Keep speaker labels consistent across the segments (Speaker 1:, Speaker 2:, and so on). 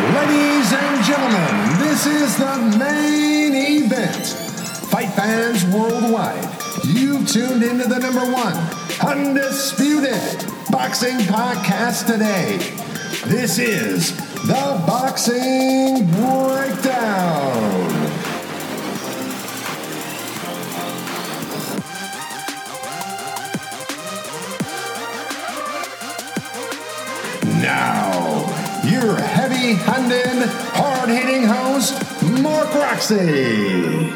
Speaker 1: Ladies and gentlemen, this is the main event. Fight fans worldwide, you've tuned into the number one undisputed boxing podcast today. This is the Boxing Breakdown. Now, your heavy-handed, hard-hitting host, Mark Roxy.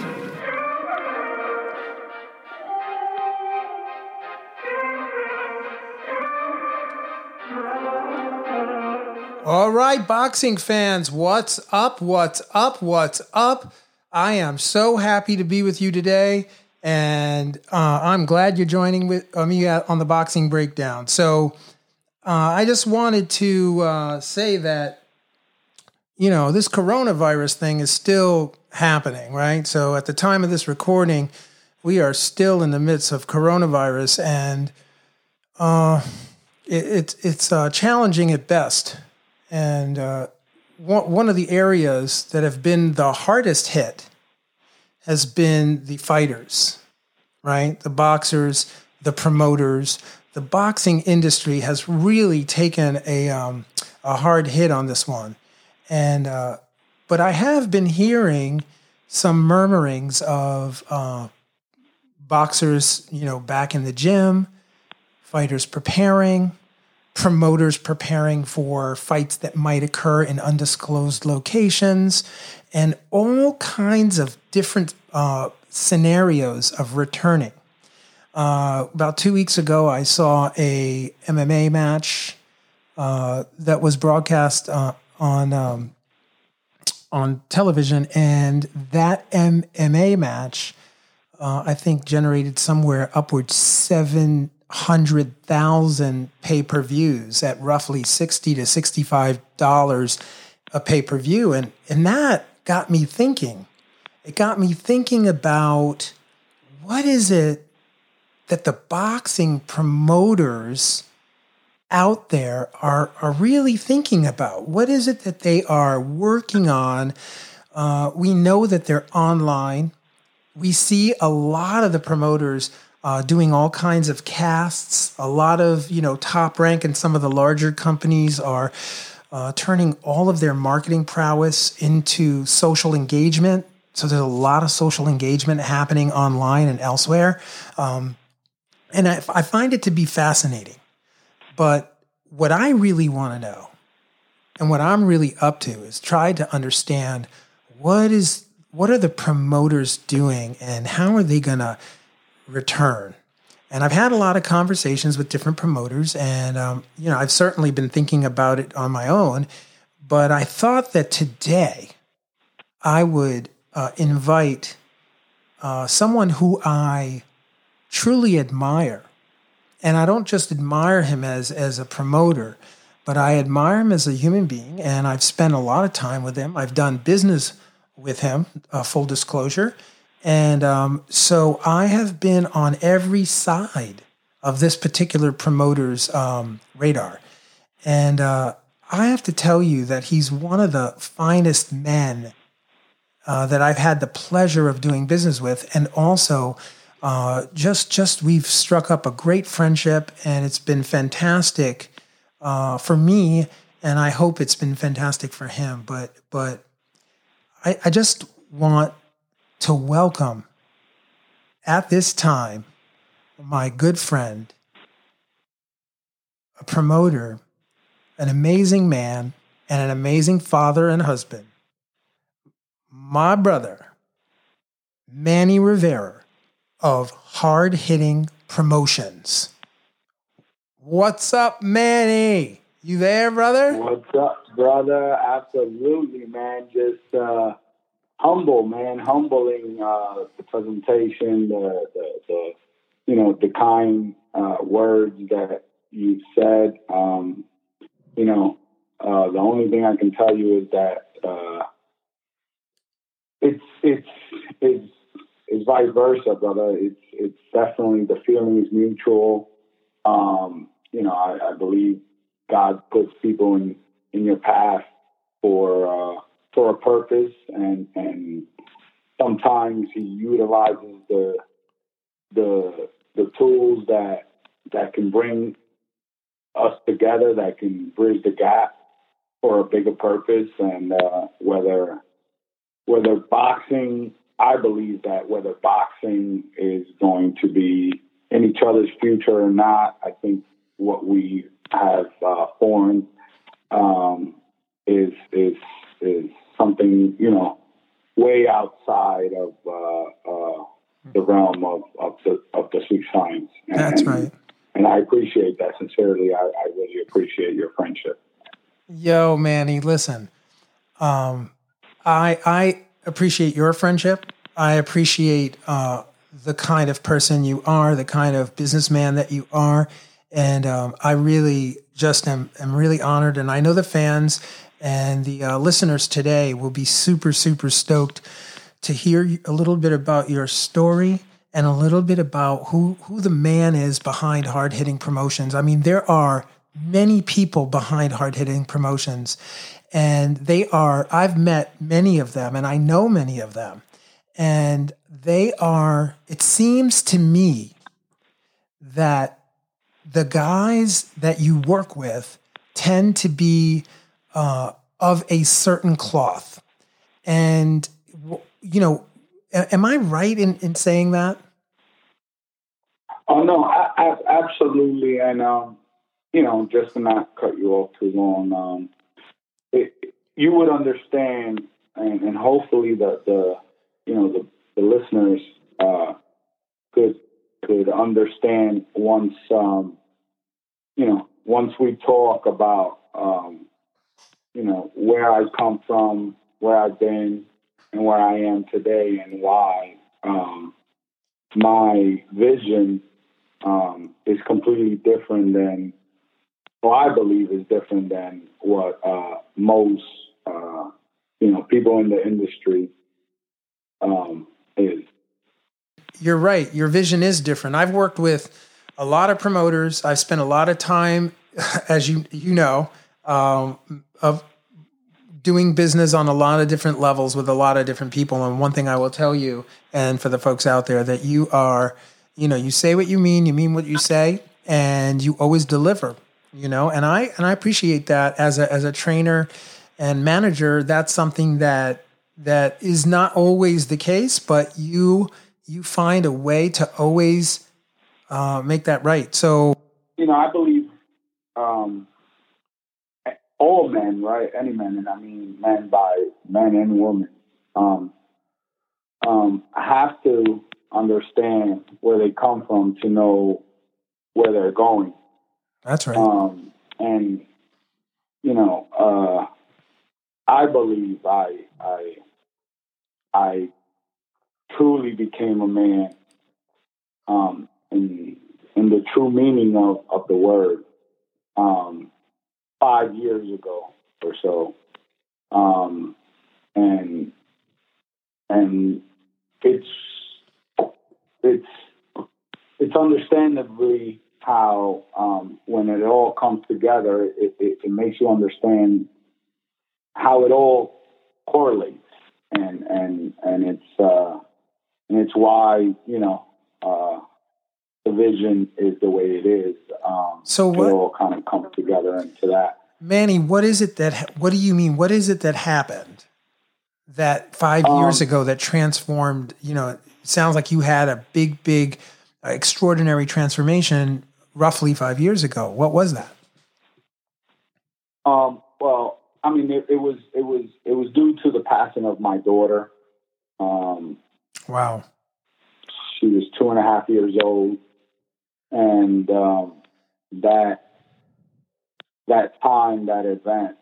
Speaker 2: All right, boxing fans, what's up, what's up, what's up? I am so happy to be with you today, and I'm glad you're joining with me on the Boxing Breakdown. So I just wanted to say that, you know, this coronavirus thing is still happening, right? So at the time of this recording, we are still in the midst of coronavirus, and it's challenging at best. And one of the areas that have been the hardest hit has been the fighters, right? The boxers, the promoters. The boxing industry has really taken a hard hit on this one. And but I have been hearing some murmurings of boxers, you know, back in the gym, fighters preparing, promoters preparing for fights that might occur in undisclosed locations, and all kinds of different scenarios of returning. About 2 weeks ago, I saw a MMA match that was broadcast on television, and that MMA match, I think, generated somewhere upwards 700,000 pay-per-views at roughly $60 to $65 a pay-per-view. And that got me thinking. It got me thinking about what is it that the boxing promoters out there are really thinking about? What is it that they are working on? We know that they're online. We see a lot of the promoters doing all kinds of casts. A lot of, you know, Top Rank and some of the larger companies are turning all of their marketing prowess into social engagement. So there's a lot of social engagement happening online and elsewhere. And I find it to be fascinating. But what I really want to know, and what I'm really up to, is try to understand what are the promoters doing and how are they going to return. And I've had a lot of conversations with different promoters, and you know, I've certainly been thinking about it on my own. But I thought that today I would invite someone who I truly admire. And I don't just admire him as a promoter, but I admire him as a human being, and I've spent a lot of time with him. I've done business with him, full disclosure. And so I have been on every side of this particular promoter's radar. And I have to tell you that he's one of the finest men that I've had the pleasure of doing business with, and also just we've struck up a great friendship, and it's been fantastic for me, and I hope it's been fantastic for him. But I just want to welcome at this time my good friend, a promoter, an amazing man, and an amazing father and husband, my brother, Manny Rivera of Hard Hitting Promotions. What's up, Manny? You there, brother?
Speaker 3: What's up, brother? Absolutely, man. Just humble, man. Humbling the presentation, the you know, the kind words that you said. You know, the only thing I can tell you is that it's vice versa, brother. It's definitely, the feeling is mutual. You know, I believe God puts people in your path for a purpose, and sometimes he utilizes the tools that can bring us together, that can bridge the gap for a bigger purpose. And whether boxing, I believe that whether boxing is going to be in each other's future or not, I think what we have formed is something, way outside of the realm of the sweet science.
Speaker 2: That's right.
Speaker 3: And I appreciate that sincerely. I really appreciate your friendship.
Speaker 2: Yo, Manny, listen. I appreciate your friendship. I appreciate the kind of person you are, the kind of businessman that you are. And I really just am really honored. And I know the fans and the listeners today will be super, super stoked to hear a little bit about your story and a little bit about who the man is behind Hard Hitting Promotions. I mean, there are many people behind Hard Hitting Promotions, and I've met many of them, and I know many of them. And it seems to me that the guys that you work with tend to be of a certain cloth. And, am I right in saying that?
Speaker 3: Oh, no, absolutely. And, just to not cut you off too long, you would understand, and hopefully the listeners could understand once we talk about where I come from, where I've been, and where I am today, and why my vision is completely different than, or I believe is different than what most people in the industry is.
Speaker 2: You're right. Your vision is different. I've worked with a lot of promoters. I've spent a lot of time, as you know, of doing business on a lot of different levels with a lot of different people. And one thing I will tell you, and for the folks out there, that you are, you say what you mean what you say, and you always deliver, and I appreciate that as a trainer and manager. That's something that is not always the case, but you find a way to always make that right. So,
Speaker 3: I believe all men, right? Any men, and I mean men by men and women, have to understand where they come from to know where they're going.
Speaker 2: That's right.
Speaker 3: And I believe I truly became a man in the true meaning of the word 5 years ago or so, and it's understandably how when it all comes together, it makes you understand how it all correlates, and it's why the vision is the way it is.
Speaker 2: So what
Speaker 3: it all kind of comes together into that.
Speaker 2: Manny, what do you mean? What is it that happened that 5 years ago that transformed, it sounds like you had a big, extraordinary transformation roughly 5 years ago. What was that?
Speaker 3: Well, I mean, it was due to the passing of my daughter.
Speaker 2: Wow.
Speaker 3: She was 2.5 years old. And that time, that event,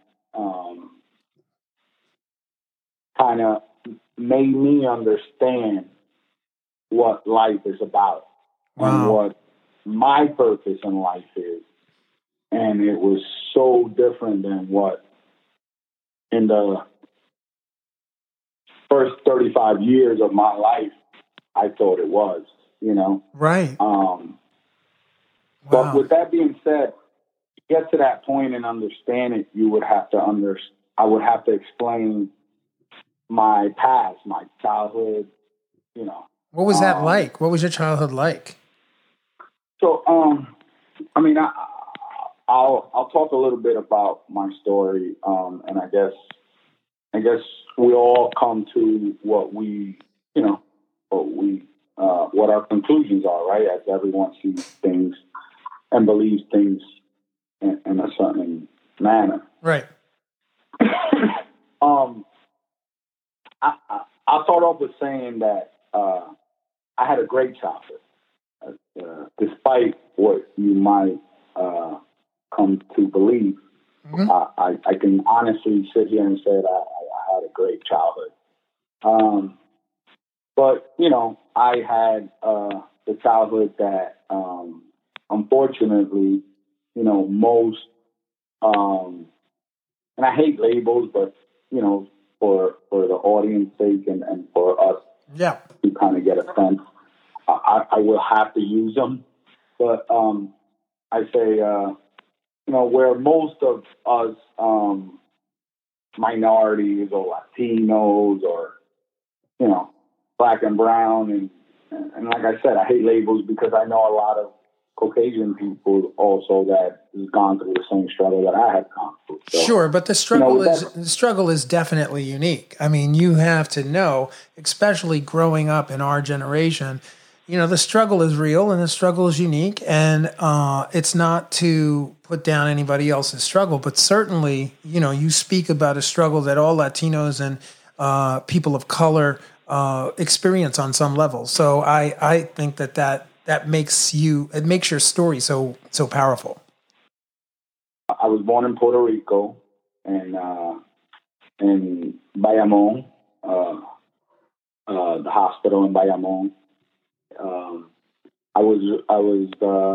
Speaker 3: kind of made me understand what life is about. Wow. And what my purpose in life is. And it was so different than what in the first 35 years of my life I thought it was,
Speaker 2: Right.
Speaker 3: But with that being said, to get to that point and understand it, you would have to I would have to explain my past, my childhood, you know.
Speaker 2: What was that like? What was your childhood like?
Speaker 3: So, I mean, I'll talk a little bit about my story, and I guess we all come to what we, you know, what our conclusions are, right? As everyone sees things and believes things in a certain manner.
Speaker 2: Right.
Speaker 3: I'll start off with saying that I had a great childhood, despite what you might come to believe.
Speaker 2: Mm-hmm.
Speaker 3: I can honestly sit here and say that I had a great childhood. But, you know, I had the childhood that, unfortunately, you know, most, and I hate labels, but, you know, for the audience sake and for us to kind of get a sense, I will have to use them. But I say, you know, where most of us minorities or Latinos or, you know, black and brown, and like I said, I hate labels because I know a lot of Caucasian people also that has gone through the same struggle that I have gone through. So,
Speaker 2: sure, but the struggle is definitely unique. I mean, you have to know, especially growing up in our generation, you know, the struggle is real and the struggle is unique, and it's not to put down anybody else's struggle, but certainly, you know, you speak about a struggle that all Latinos and people of color experience on some level. So I think that makes your story so powerful.
Speaker 3: I was born in Puerto Rico and in Bayamon, the hospital in Bayamon. I was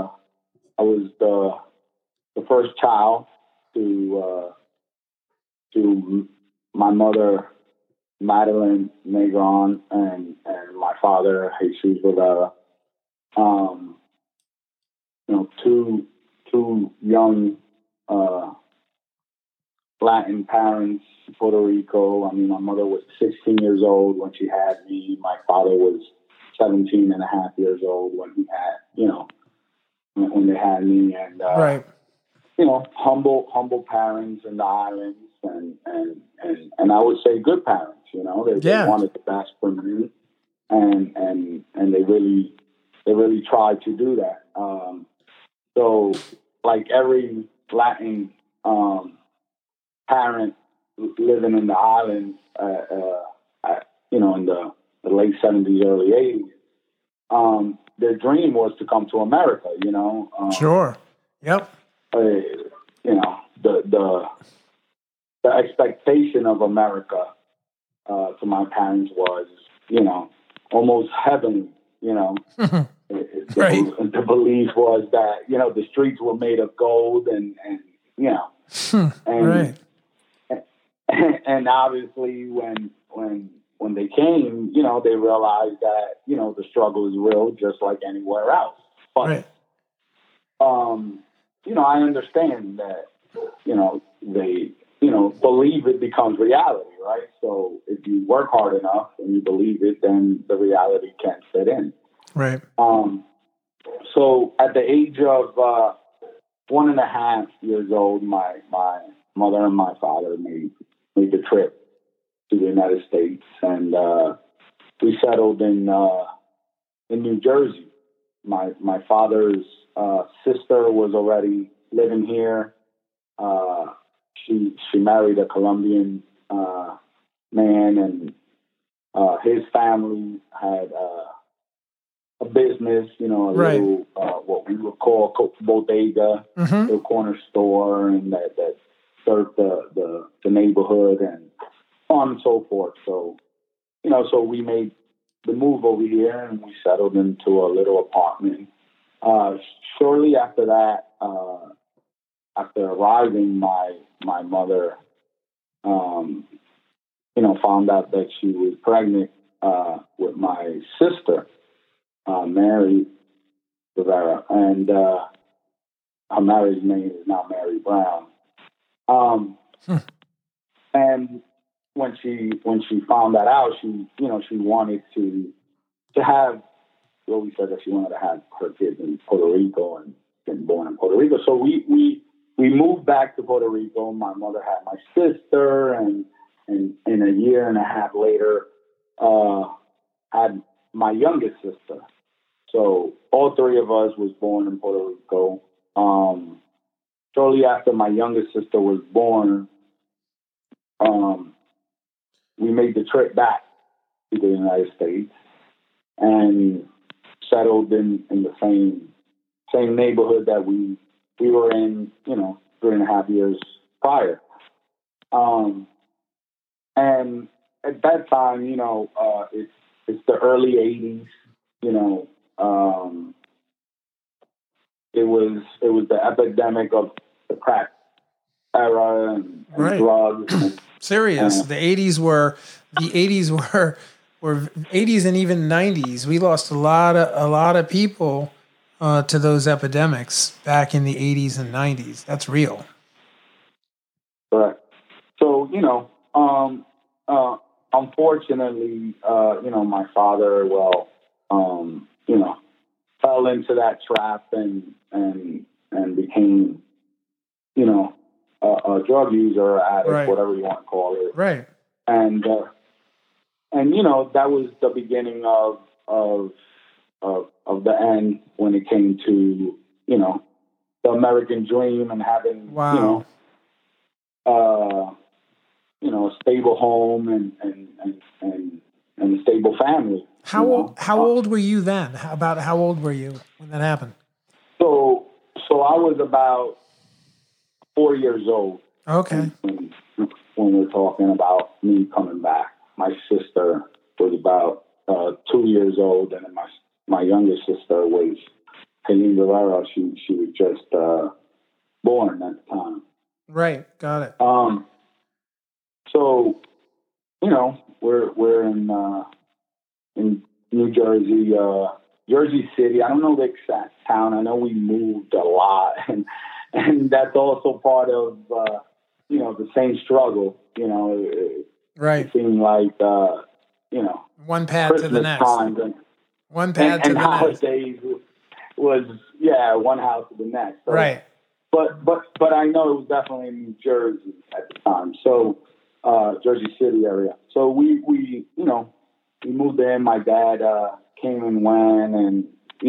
Speaker 3: the first child to my mother, Madeline Negron, and my father, Jesus Rivera. You know, two young Latin parents, Puerto Rico. I mean, my mother was 16 years old when she had me. My father was 17 and a half years old when he had, you know, when they had me. And,
Speaker 2: right.
Speaker 3: You know, humble parents in the islands and I would say good parents, you know, they wanted the best for me and they really tried to do that. So like every Latin, parent living in the islands, you know, in the late 70s, early 80s, their dream was to come to America, you know.
Speaker 2: Sure. Yep.
Speaker 3: You know, the expectation of America to my parents was, you know, almost heavenly, you know.
Speaker 2: Right.
Speaker 3: The belief was that, you know, the streets were made of gold and you know, and
Speaker 2: right.
Speaker 3: And obviously when they came, you know, they realized that, you know, the struggle is real just like anywhere else. But,
Speaker 2: right.
Speaker 3: You know, I understand that, you know, they, you know, believe it becomes reality, right? So if you work hard enough and you believe it, then the reality can fit in.
Speaker 2: Right.
Speaker 3: So at the age of 1.5 years old, my mother and my father made the trip to the United States, and we settled in New Jersey. My father's sister was already living here. She married a Colombian man, and his family had a business, you know, a
Speaker 2: right.
Speaker 3: little what we would call a bodega, a corner store, and that served the neighborhood and on and so forth. So, you know, so we made the move over here and we settled into a little apartment. Shortly after that, after arriving, my mother, you know, found out that she was pregnant with my sister, Mary Rivera, and her marriage name is now Mary Brown. And when she found that out, she wanted to have, well, we said that she wanted to have her kids in Puerto Rico and been born in Puerto Rico. So we moved back to Puerto Rico. My mother had my sister, and a year and a half later, had my youngest sister. So all three of us was born in Puerto Rico. Shortly after my youngest sister was born, we made the trip back to the United States and settled in the same neighborhood that we were in, 3.5 years prior. And at that time, it's the early 80s, it was the epidemic of the crack era and drugs.
Speaker 2: Serious. The 80s were 80s and even 90s. We lost a lot of people to those epidemics back in the 80s and 90s. That's real.
Speaker 3: Right. So, unfortunately, my father, fell into that trap and became, a drug user, addict, whatever you want to call it.
Speaker 2: Right.
Speaker 3: And that was the beginning of the end when it came to, the American dream and having, a stable home and a stable family.
Speaker 2: How old were you then? How old were you when that happened?
Speaker 3: So I was about 4 years old.
Speaker 2: Okay.
Speaker 3: When we're talking about me coming back, my sister was about 2 years old, and then my youngest sister was Helene Rivera. She was just born at the time.
Speaker 2: Right. Got it.
Speaker 3: So, we're in New Jersey, Jersey City. I don't know the exact town. I know we moved a lot, and that's also part of the same struggle.
Speaker 2: Right.
Speaker 3: It seemed like
Speaker 2: one pad
Speaker 3: Christmas
Speaker 2: to the next. One pad to the next.
Speaker 3: Holidays was one house to the next. So,
Speaker 2: right.
Speaker 3: But I know it was definitely in New Jersey at the time. So Jersey City area. So we moved in. My dad came and went, and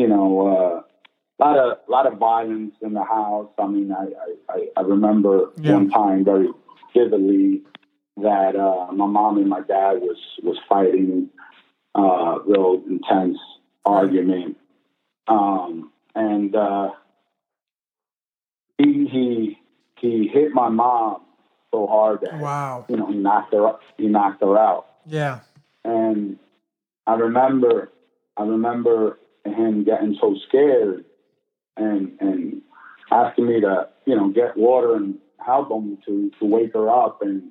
Speaker 3: a lot of violence in the house. I mean, I remember one time very vividly that my mom and my dad was fighting, real intense argument, and he hit my mom so hard that he knocked her out.
Speaker 2: Yeah.
Speaker 3: And I remember him getting so scared and asking me to get water and help him to wake her up, and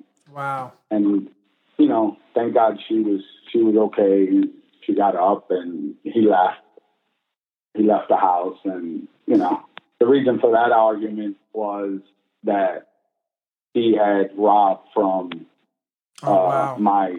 Speaker 3: thank God she was okay, and she got up and he left the house. And the reason for that argument was that he had robbed from my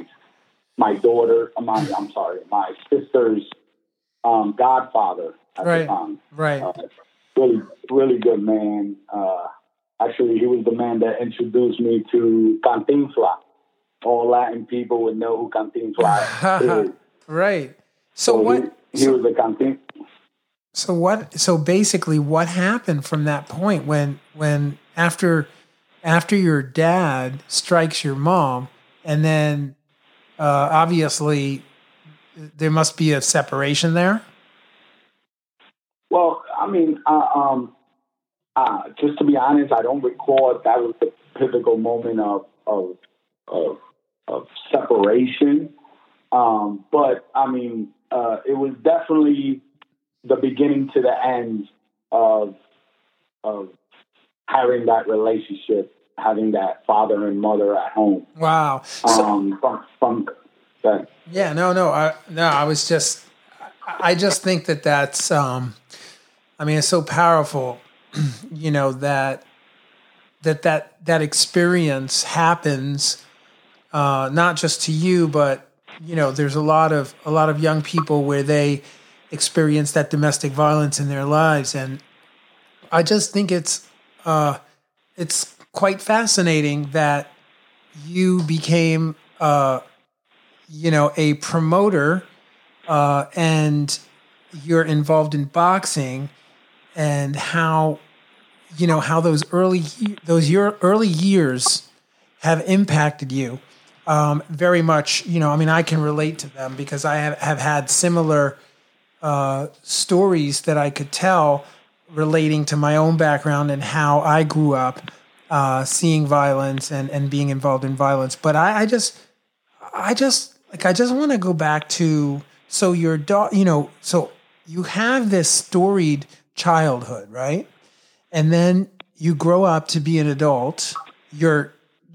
Speaker 3: sister's godfather at the time.
Speaker 2: Right.
Speaker 3: Really, really good man. Actually, he was the man that introduced me to Cantinflas. All Latin people would know who Cantinflas is.
Speaker 2: Right. So what?
Speaker 3: He was a Cantinflas.
Speaker 2: So what? So basically, what happened from that point when after your dad strikes your mom, and then obviously there must be a separation there?
Speaker 3: Well, I mean, just to be honest, I don't recall if that was the pivotal moment of separation. But I mean, it was definitely the beginning to the end of having that relationship, having that father and mother at home.
Speaker 2: Wow.
Speaker 3: From that.
Speaker 2: Yeah. No. I just think that's. I mean, it's so powerful, that experience happens not just to you, but there's a lot of young people where they experience that domestic violence in their lives, and I just think it's quite fascinating that you became a promoter, and you're involved in boxing, and how those your early years have impacted you very much. I can relate to them because I have had similar stories that I could tell relating to my own background and how I grew up seeing violence and being involved in violence. But I just want to go back to, so your daughter, so you have this storied childhood, right? And then you grow up to be an adult. Your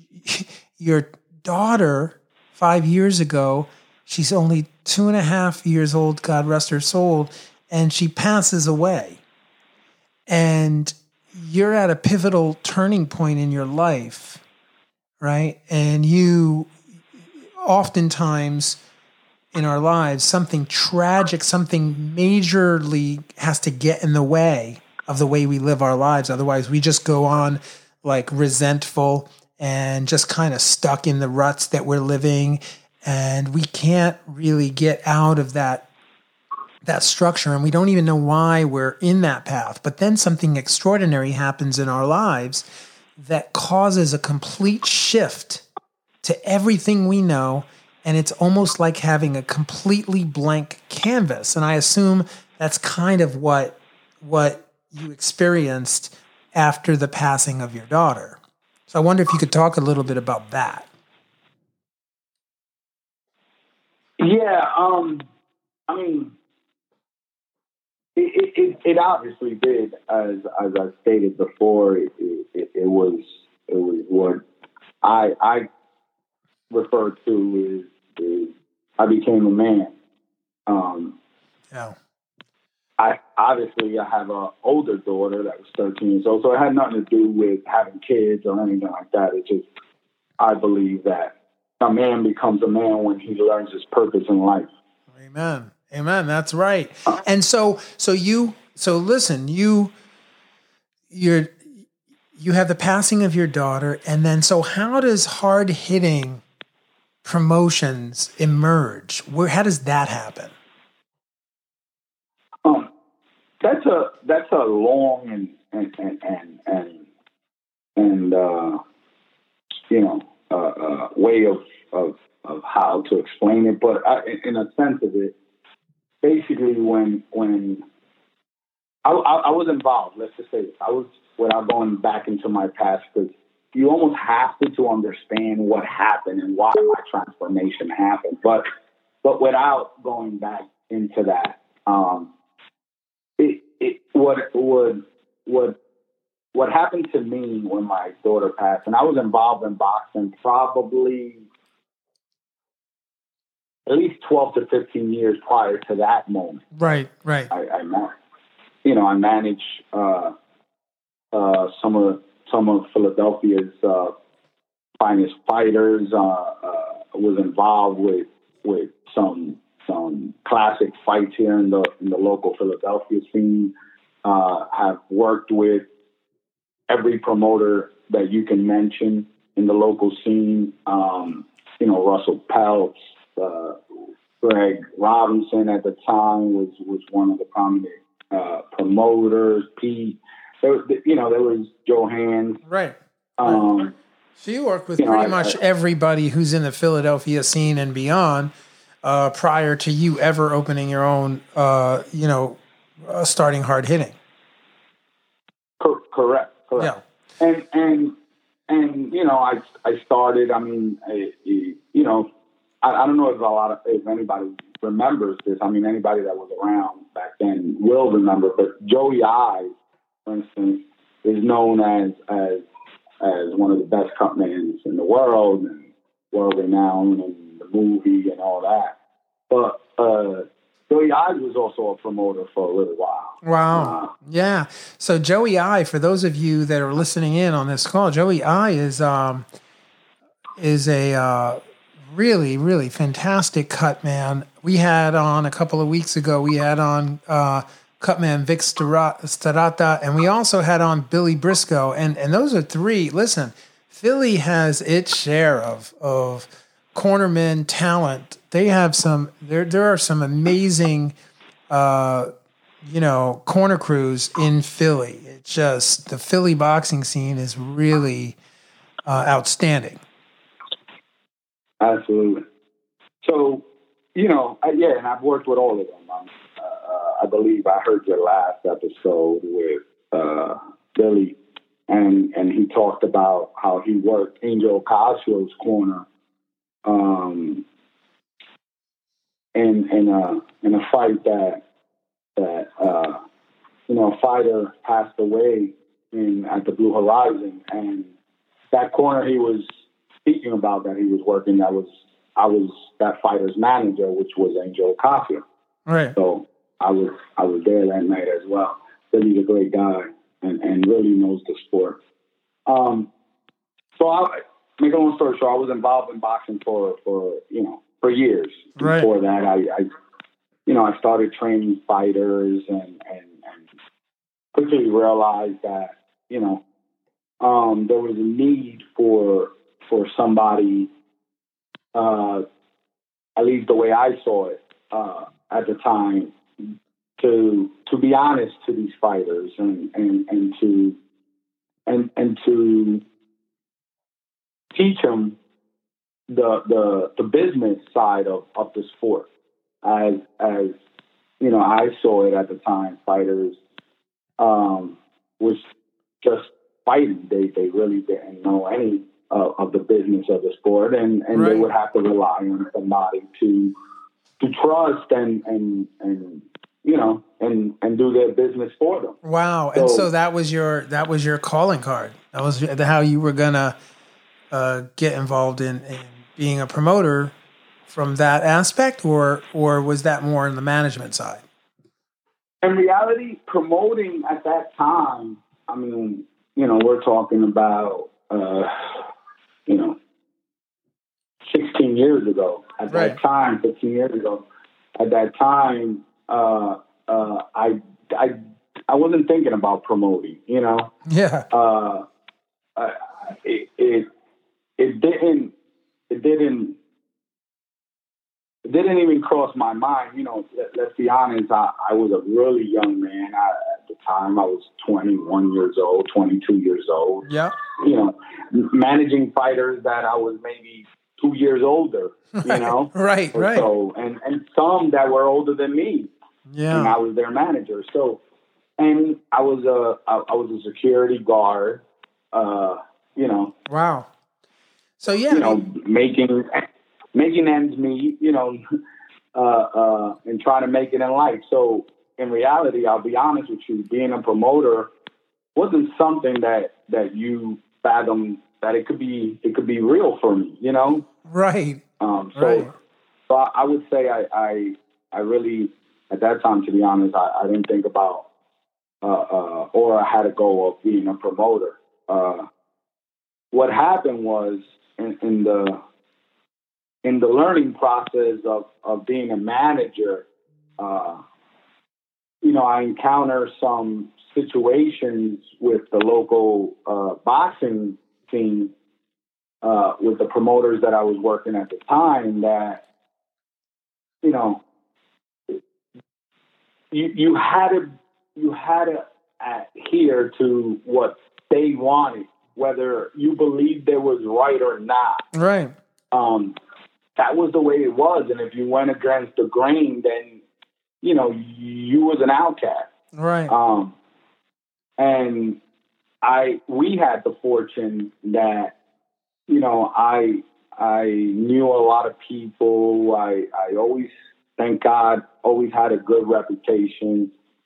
Speaker 2: daughter, 5 years ago, she's only 2.5 years old, God rest her soul, and she passes away. And you're at a pivotal turning point in your life, right? And you, oftentimes in our lives, something tragic, something majorly has to get in the way of the way we live our lives. Otherwise, we just go on like resentful and just kind of stuck in the ruts that we're living. And we can't really get out of that structure, and we don't even know why we're in that path. But then something extraordinary happens in our lives that causes a complete shift to everything we know, and it's almost like having a completely blank canvas. And I assume that's kind of what you experienced after the passing of your daughter. So I wonder if you could talk a little bit about that.
Speaker 3: Yeah, I mean, it obviously did, as I stated before. It was what I refer to is I became a man.
Speaker 2: Yeah.
Speaker 3: I have an older daughter that was 13 years old, so it had nothing to do with having kids or anything like that. It just, I believe that a man becomes a man when he learns his purpose in life.
Speaker 2: Amen. Amen. That's right. And so listen, you have the passing of your daughter, and then so how does hard-hitting promotions emerge? How does that happen?
Speaker 3: That's a long way of how to explain it, but in a sense of it, basically when I was involved, let's just say this, I was, without going back into my past, because you almost have to understand what happened and why my transformation happened, but without going back into that, what happened to me when my daughter passed, and I was involved in boxing probably at least 12 to 15 years prior to that moment.
Speaker 2: Right.
Speaker 3: I managed some of Philadelphia's finest fighters. Was involved with some classic fights here in the local Philadelphia scene. Have worked with every promoter that you can mention in the local scene. Russell Peltz, Greg Robinson at the time was one of the prominent promoters. Pete, there was Joe Hands.
Speaker 2: Right. So you worked with pretty much everybody who's in the Philadelphia scene and beyond, prior to you ever opening your own, starting hard hitting.
Speaker 3: Correct.
Speaker 2: Yeah.
Speaker 3: And I started. I mean, I don't know if anybody remembers this. I mean, anybody that was around back then will remember. But Joey Eyes, for instance, is known as one of the best cutmen in the world and world renowned in the movie and all that. But Joey Eyes was also a promoter for a little while.
Speaker 2: Wow. Yeah. So Joey Eye, for those of you that are listening in on this call, Joey Eye is is a really, really fantastic cut man. We had on a couple of weeks ago, we had on cutman Vic Starata, and we also had on Billy Briscoe. And those are three. Listen, Philly has its share of cornerman talent. They have there are some amazing, corner crews in Philly. It's just, the Philly boxing scene is really outstanding.
Speaker 3: Absolutely. So, and I've worked with all of them. I believe I heard your last episode with Billy, and he talked about how he worked Angel Ocasio's corner in a fight that a fighter passed away at the Blue Horizon, and that corner he was speaking about that he was working, I was that fighter's manager, which was Angel Ocasio.
Speaker 2: Right.
Speaker 3: So I was there that night as well. Billy's a great guy and really knows the sport. So I make a long story short, I was involved in boxing for years.
Speaker 2: Right.
Speaker 3: Before that, I started training fighters and quickly realized that there was a need for somebody, at least the way I saw it at the time, to be honest to these fighters and to teach them the business side of the sport. As I saw it at the time, fighters was just fighting. They really didn't know any of the business of the sport, and
Speaker 2: right.
Speaker 3: They would have to rely on somebody to trust and do their business for them.
Speaker 2: Wow! And so that was your calling card. That was how you were gonna get involved in being a promoter from that aspect, or was that more on the management side?
Speaker 3: In reality, promoting at that time, I mean, we're talking about 16 years ago. At
Speaker 2: right.
Speaker 3: that time, 15 years ago. At that time, I wasn't thinking about promoting.
Speaker 2: Yeah.
Speaker 3: It didn't even cross my mind. Let's be honest. I was a really young man at the time. I was 21 years old, 22 years old.
Speaker 2: Yeah.
Speaker 3: Managing fighters that I was maybe 2 years older.
Speaker 2: Right.
Speaker 3: So, and some that were older than me.
Speaker 2: Yeah.
Speaker 3: And I was their manager. So, and I was a security guard.
Speaker 2: Wow. So yeah.
Speaker 3: Making ends meet, and trying to make it in life. So in reality, I'll be honest with you, being a promoter wasn't something that you fathom that it could be real for me,
Speaker 2: Right.
Speaker 3: So I would say I really, at that time, to be honest, I didn't think about, or I had a goal of being a promoter. What happened was in the learning process of being a manager, I encountered some situations with the local boxing team, with the promoters that I was working at the time, that, you had to adhere to what they wanted, whether you believed they was right or not.
Speaker 2: Right.
Speaker 3: That was the way it was. And if you went against the grain, then, you was an outcast.
Speaker 2: Right.
Speaker 3: And we had the fortune that, I knew a lot of people. I always, thank God, always had a good reputation.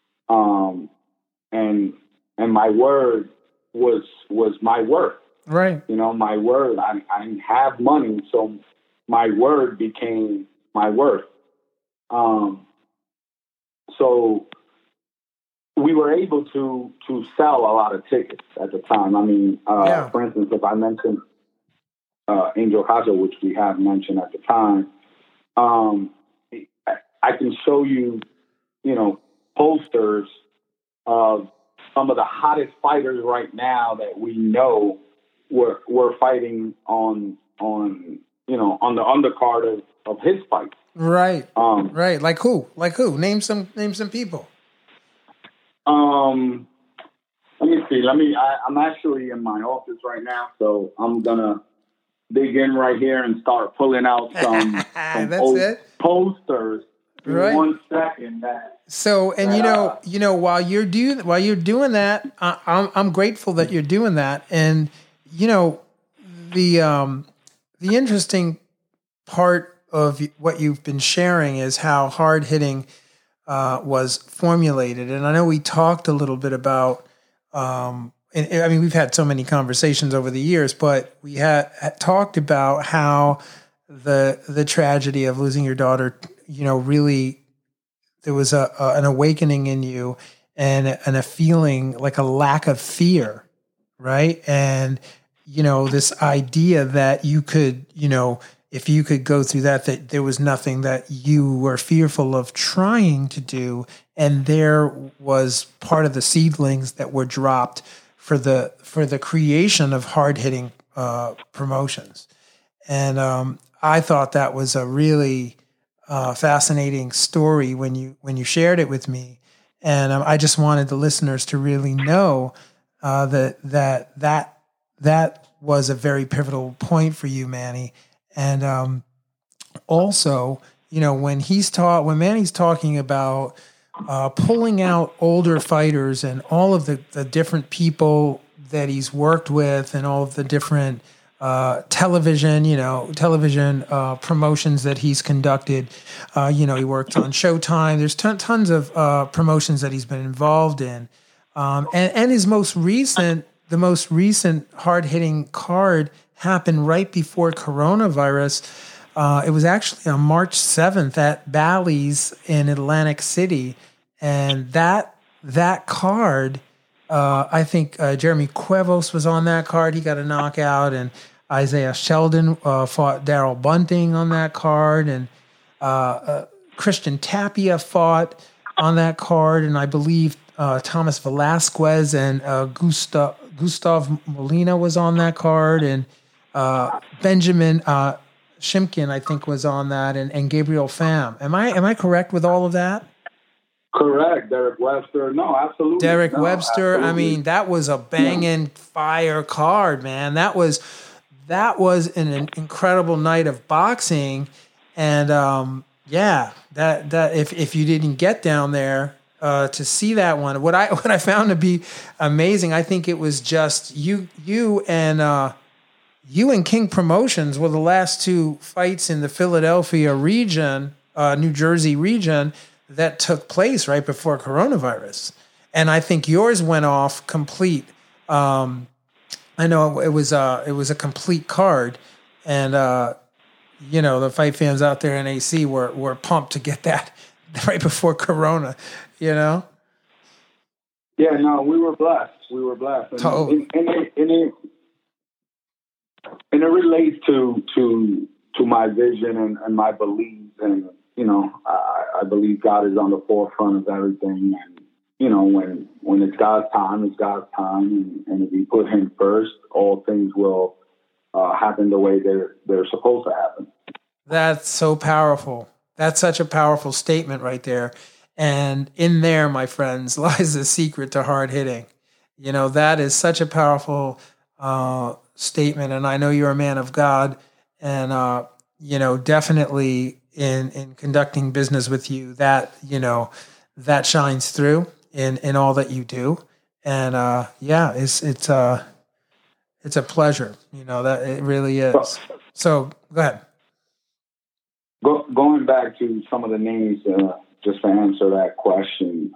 Speaker 3: And my word was my worth.
Speaker 2: Right.
Speaker 3: My word, I didn't have money, so my word became my worth. So we were able to sell a lot of tickets at the time. I mean, for instance, if I mentioned Angel Casa, which we have mentioned at the time, I can show you, posters of some of the hottest fighters right now that we know were fighting on the undercard of his fight.
Speaker 2: Right. Right. Like who? Name some people.
Speaker 3: Let me see. I'm actually in my office right now, so I'm gonna dig in right here and start pulling out some old posters.
Speaker 2: Right.
Speaker 3: 1 second.
Speaker 2: So, and while you're doing that, I'm grateful that you're doing that. And the interesting part of what you've been sharing is how hard hitting was formulated. And I know we talked a little bit about. We've had so many conversations over the years, but we had talked about how the tragedy of losing your daughter, really there was an awakening in you and a feeling like a lack of fear, right? And this idea that you could, if you could go through that there was nothing that you were fearful of trying to do. And there was part of the seedlings that were dropped for the creation of hard-hitting promotions. And I thought that was a really fascinating story when you shared it with me. And I just wanted the listeners to really know that was a very pivotal point for you, Manny. And also, when Manny's talking about pulling out older fighters and all of the different people that he's worked with and all of the different television promotions that he's conducted. He worked on Showtime. There's tons of promotions that he's been involved in. And his the most recent hard-hitting card happened right before coronavirus. It was actually on March 7th at Bally's in Atlantic City. And that card, I think Jeremy Cuevas was on that card. He got a knockout. And Isaiah Sheldon fought Daryl Bunting on that card. And Christian Tapia fought on that card. And I believe Thomas Velasquez and Gustav Molina was on that card. And Benjamin Shimkin, I think, was on that, and Gabriel Pham. Am I correct with all of that?
Speaker 3: Correct. Derek Webster. No, absolutely.
Speaker 2: Webster.
Speaker 3: Absolutely.
Speaker 2: I mean, that was a banging fire card, man. That was an incredible night of boxing. And that if you didn't get down there to see that one, what I found to be amazing, I think it was just you and King Promotions were the last two fights in the Philadelphia region, New Jersey region, that took place right before coronavirus. And I think yours went off complete. I know it was a complete card. And, the fight fans out there in AC were pumped to get that right before Corona,
Speaker 3: Yeah, no, we were blessed. And,
Speaker 2: totally.
Speaker 3: And it relates to my vision and my beliefs, and I believe God is on the forefront of everything. And when it's God's time, it's God's time, and if you put Him first, all things will happen the way they're supposed to happen.
Speaker 2: That's so powerful. That's such a powerful statement right there. And in there, my friends, lies the secret to hard hitting. That is such a powerful statement. And I know you're a man of God, and definitely in conducting business with you, that that shines through in all that you do. And it's a pleasure. That it really is. So go ahead.
Speaker 3: Going back to some of the names, just to answer that question,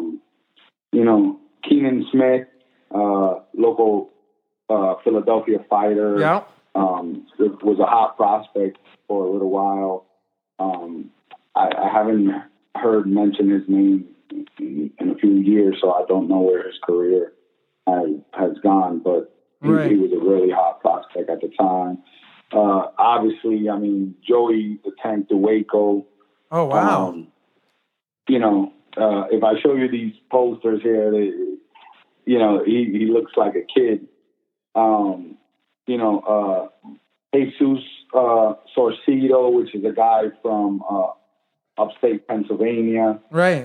Speaker 3: Keenan Smith, local Philadelphia fighter.
Speaker 2: Yeah.
Speaker 3: Was a hot prospect for a little while. I haven't heard mention his name in a few years, so I don't know where his career has gone, but he was a really hot prospect at the time. Obviously, I mean, Joey the Tank DeWaco.
Speaker 2: Oh, wow.
Speaker 3: You know, if I show you these posters here, you know, he looks like a kid. You know, Jesus Sorcido, which is a guy from upstate Pennsylvania.
Speaker 2: Right.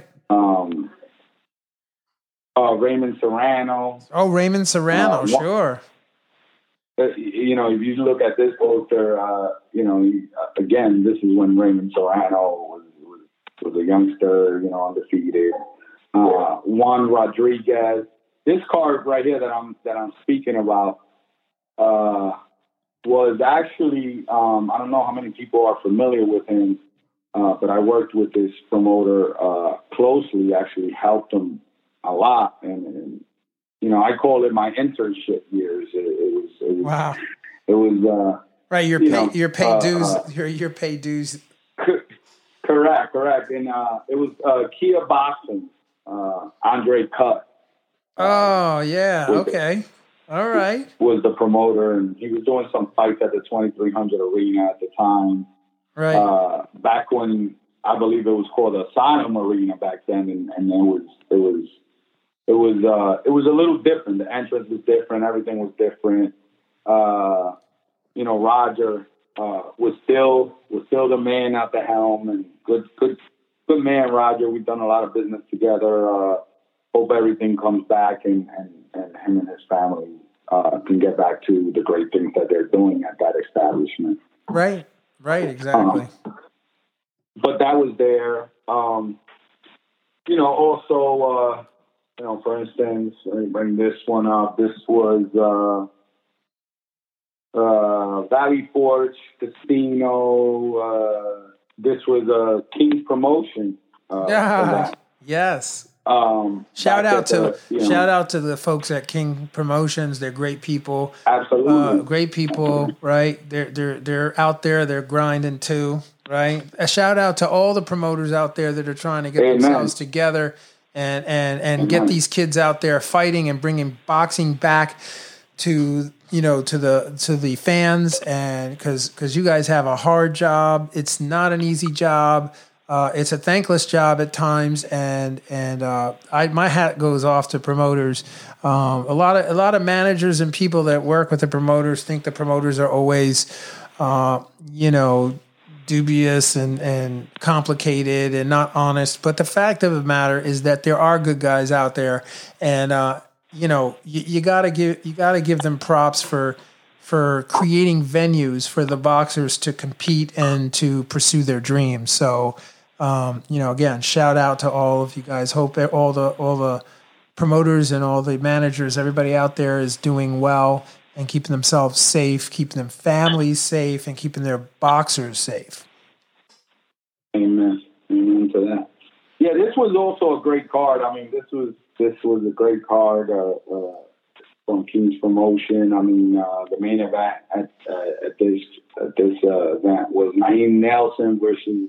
Speaker 3: Raymond Serrano.
Speaker 2: Oh, Raymond Serrano, sure.
Speaker 3: You know, if you look at this poster, you know, again, this is when Raymond Serrano was a youngster, you know, undefeated. Juan Rodriguez. This card right here that I'm speaking about was actually I don't know how many people are familiar with him, but I worked with this promoter closely. Actually, helped him a lot, and you know, I call it my internship years. It was
Speaker 2: wow.
Speaker 3: It was
Speaker 2: right. Your pay dues. Your pay dues.
Speaker 3: Correct. And it was Kia Boxing, Andre Cut.
Speaker 2: Oh yeah. Okay. All right.
Speaker 3: Was the promoter, and he was doing some fights at the 2300 arena at the time.
Speaker 2: Right.
Speaker 3: Back when I believe it was called the Asylum Arena back then, and it was a little different. The entrance was different. Everything was different. You know, Roger was still the man at the helm, and good man, Roger. We've done a lot of business together. Hope everything comes back, and him and his family can get back to the great things that they're doing at that establishment.
Speaker 2: Right, exactly.
Speaker 3: But that was there. You know, also, you know, for instance, let me bring this one up. This was Valley Forge Casino. This was King's Promotion.
Speaker 2: Yes. Shout out to the folks at King Promotions. They're great people.
Speaker 3: Absolutely.
Speaker 2: Great people, right? They're out there, they're grinding too, right? A shout out to all the promoters out there that are trying to get themselves together and get these kids out there fighting and bringing boxing back to, you know, to the fans, and because you guys have a hard job. It's not an easy job. It's a thankless job at times, and my hat goes off to promoters. A lot of managers and people that work with the promoters think the promoters are always, you know, dubious and complicated and not honest. But the fact of the matter is that there are good guys out there, and you know, you gotta give them props for creating venues for the boxers to compete and to pursue their dreams. So. You know, again, shout out to all of you guys. Hope all the promoters and all the managers, everybody out there is doing well and keeping themselves safe, keeping their families safe, and keeping their boxers safe.
Speaker 3: Amen to that. Yeah, this was also a great card. I mean, this was a great card from King's Promotion. I mean, the main event at this event was Naeem Nelson versus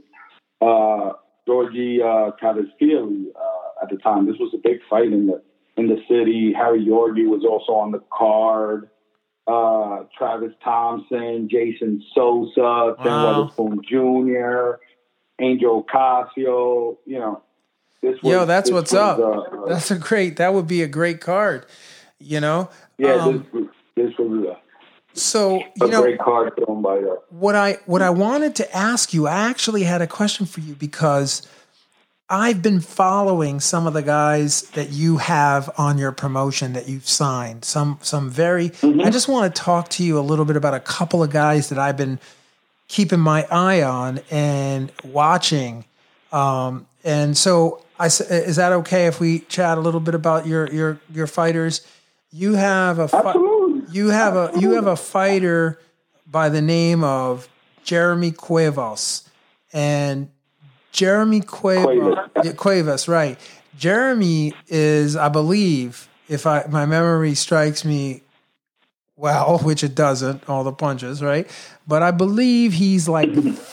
Speaker 3: Georgie Kavashvili at the time. This was a big fight in the city. Harry Yorgi was also on the card. Travis Thompson, Jason Sosa, Ken Weatherspoon Jr., Angel Casio. You know,
Speaker 2: that's what's up. That would be a great card. You know.
Speaker 3: Yeah, this was.
Speaker 2: So, you know,
Speaker 3: great card thrown by
Speaker 2: what I wanted to ask you, I actually had a question for you because I've been following some of the guys that you have on your promotion that you've signed. Some very. I just want to talk to you a little bit about a couple of guys that I've been keeping my eye on and watching. And so, is that okay if we chat a little bit about your fighters? You have a You have a fighter by the name of Jeremy Cuevas, and Jeremy Cuevas, right? Jeremy is, I believe, if my memory strikes me well, which it doesn't, all the punches, right? But I believe he's like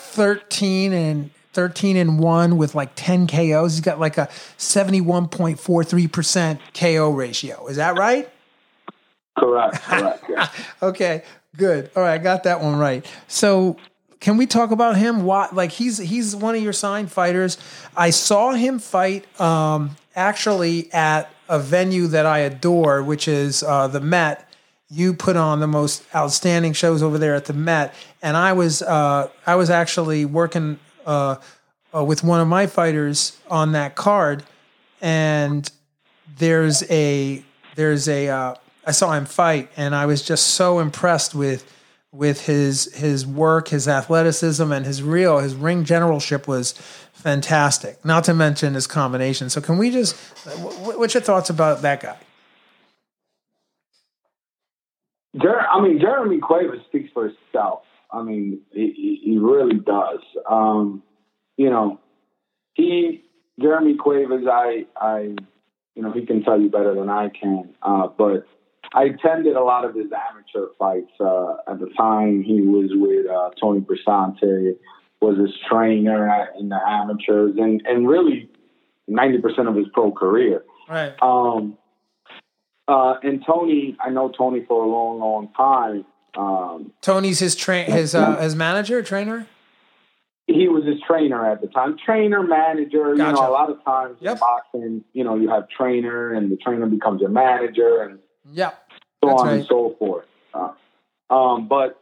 Speaker 2: 13-1 with like 10 KOs. He's got like a 71.43% KO ratio. Is that right?
Speaker 3: Correct. Yeah.
Speaker 2: Okay, good. All right, I got that one right. So can we talk about him? Why, like he's one of your signed fighters. I saw him fight actually at a venue that I adore, which is the Met. You put on the most outstanding shows over there at the Met, and I was actually working with one of my fighters on that card, and I saw him fight, and I was just so impressed with his work, his athleticism, and his ring generalship was fantastic. Not to mention his combination. So can we just, what's your thoughts about that guy?
Speaker 3: Jeremy Cuevas speaks for himself. I mean, he really does. Jeremy Cuevas, he can tell you better than I can. But I attended a lot of his amateur fights. At the time, he was with Tony Brisante, was his trainer in the amateurs, and really 90% of his pro career.
Speaker 2: Right.
Speaker 3: And Tony, I know Tony for a long, long time.
Speaker 2: Tony's his manager, trainer?
Speaker 3: He was his trainer at the time. Trainer, manager,
Speaker 2: Gotcha.
Speaker 3: A lot of times in boxing, you have trainer and the trainer becomes your manager and so on and so forth. But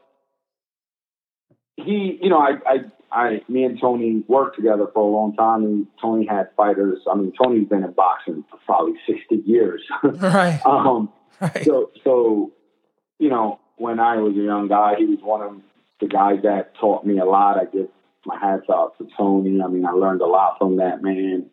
Speaker 3: he, me and Tony worked together for a long time, and Tony had fighters. I mean, Tony's been in boxing for probably 60 years.
Speaker 2: Right.
Speaker 3: Right. So, when I was a young guy, he was one of the guys that taught me a lot. I give my hats off to Tony. I mean, I learned a lot from that man.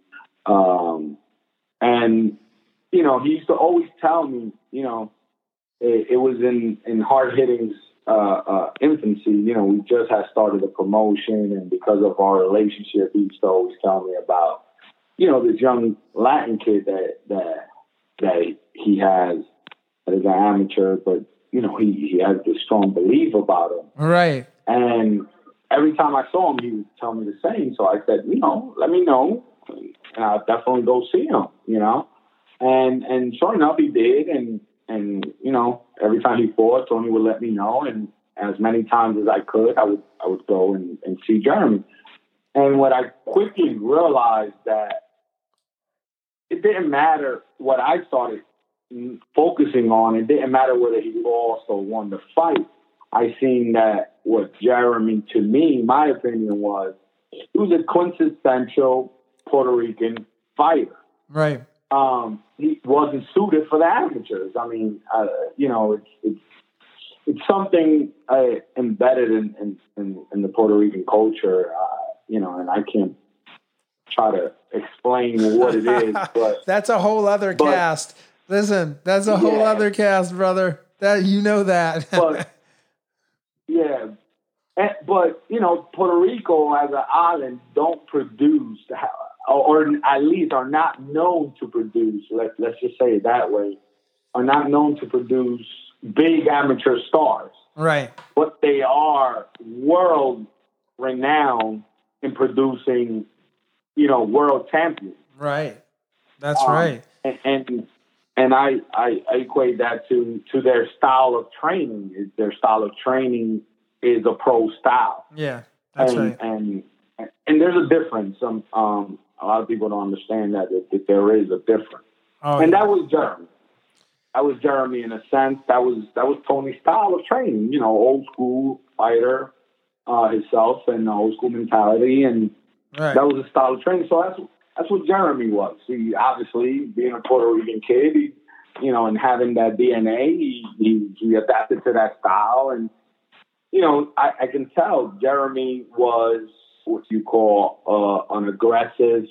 Speaker 3: And, he used to always tell me, it was in Hard Hitting's infancy. We just had started a promotion, and because of our relationship, he used to always tell me about, this young Latin kid that he has that is an amateur, but, he has this strong belief about him.
Speaker 2: Right.
Speaker 3: And every time I saw him, he would tell me the same. So I said, let me know, and I'll definitely go see him, And sure enough, he did. And every time he fought, Tony would let me know. And as many times as I could, I would go and see Jeremy. And what I quickly realized that it didn't matter what I started focusing on. It didn't matter whether he lost or won the fight. I seen that what Jeremy, to me, my opinion was, he was a quintessential Puerto Rican fighter.
Speaker 2: Right.
Speaker 3: He wasn't suited for the amateurs. I mean, it's something embedded in the Puerto Rican culture, and I can't try to explain what it is. But
Speaker 2: that's a whole other cast. Listen, that's a whole other cast, brother. That that.
Speaker 3: But yeah, but Puerto Rico as an island don't produce, or at least are not known to produce. Let's just say it that way. Are not known to produce big amateur stars.
Speaker 2: Right. But
Speaker 3: they are world renowned in producing, world champions.
Speaker 2: Right. That's right.
Speaker 3: And I equate that to their style of training. Their style of training is a pro style.
Speaker 2: Yeah, that's right.
Speaker 3: And there's a difference. A lot of people don't understand that there is a difference. That was Jeremy. That was Jeremy in a sense. That was Tony's style of training. Old school fighter himself, and old school mentality, and that was his style of training. So that's what Jeremy was. He obviously, being a Puerto Rican kid, and having that DNA, he adapted to that style. And, I can tell Jeremy was what you call an aggressive,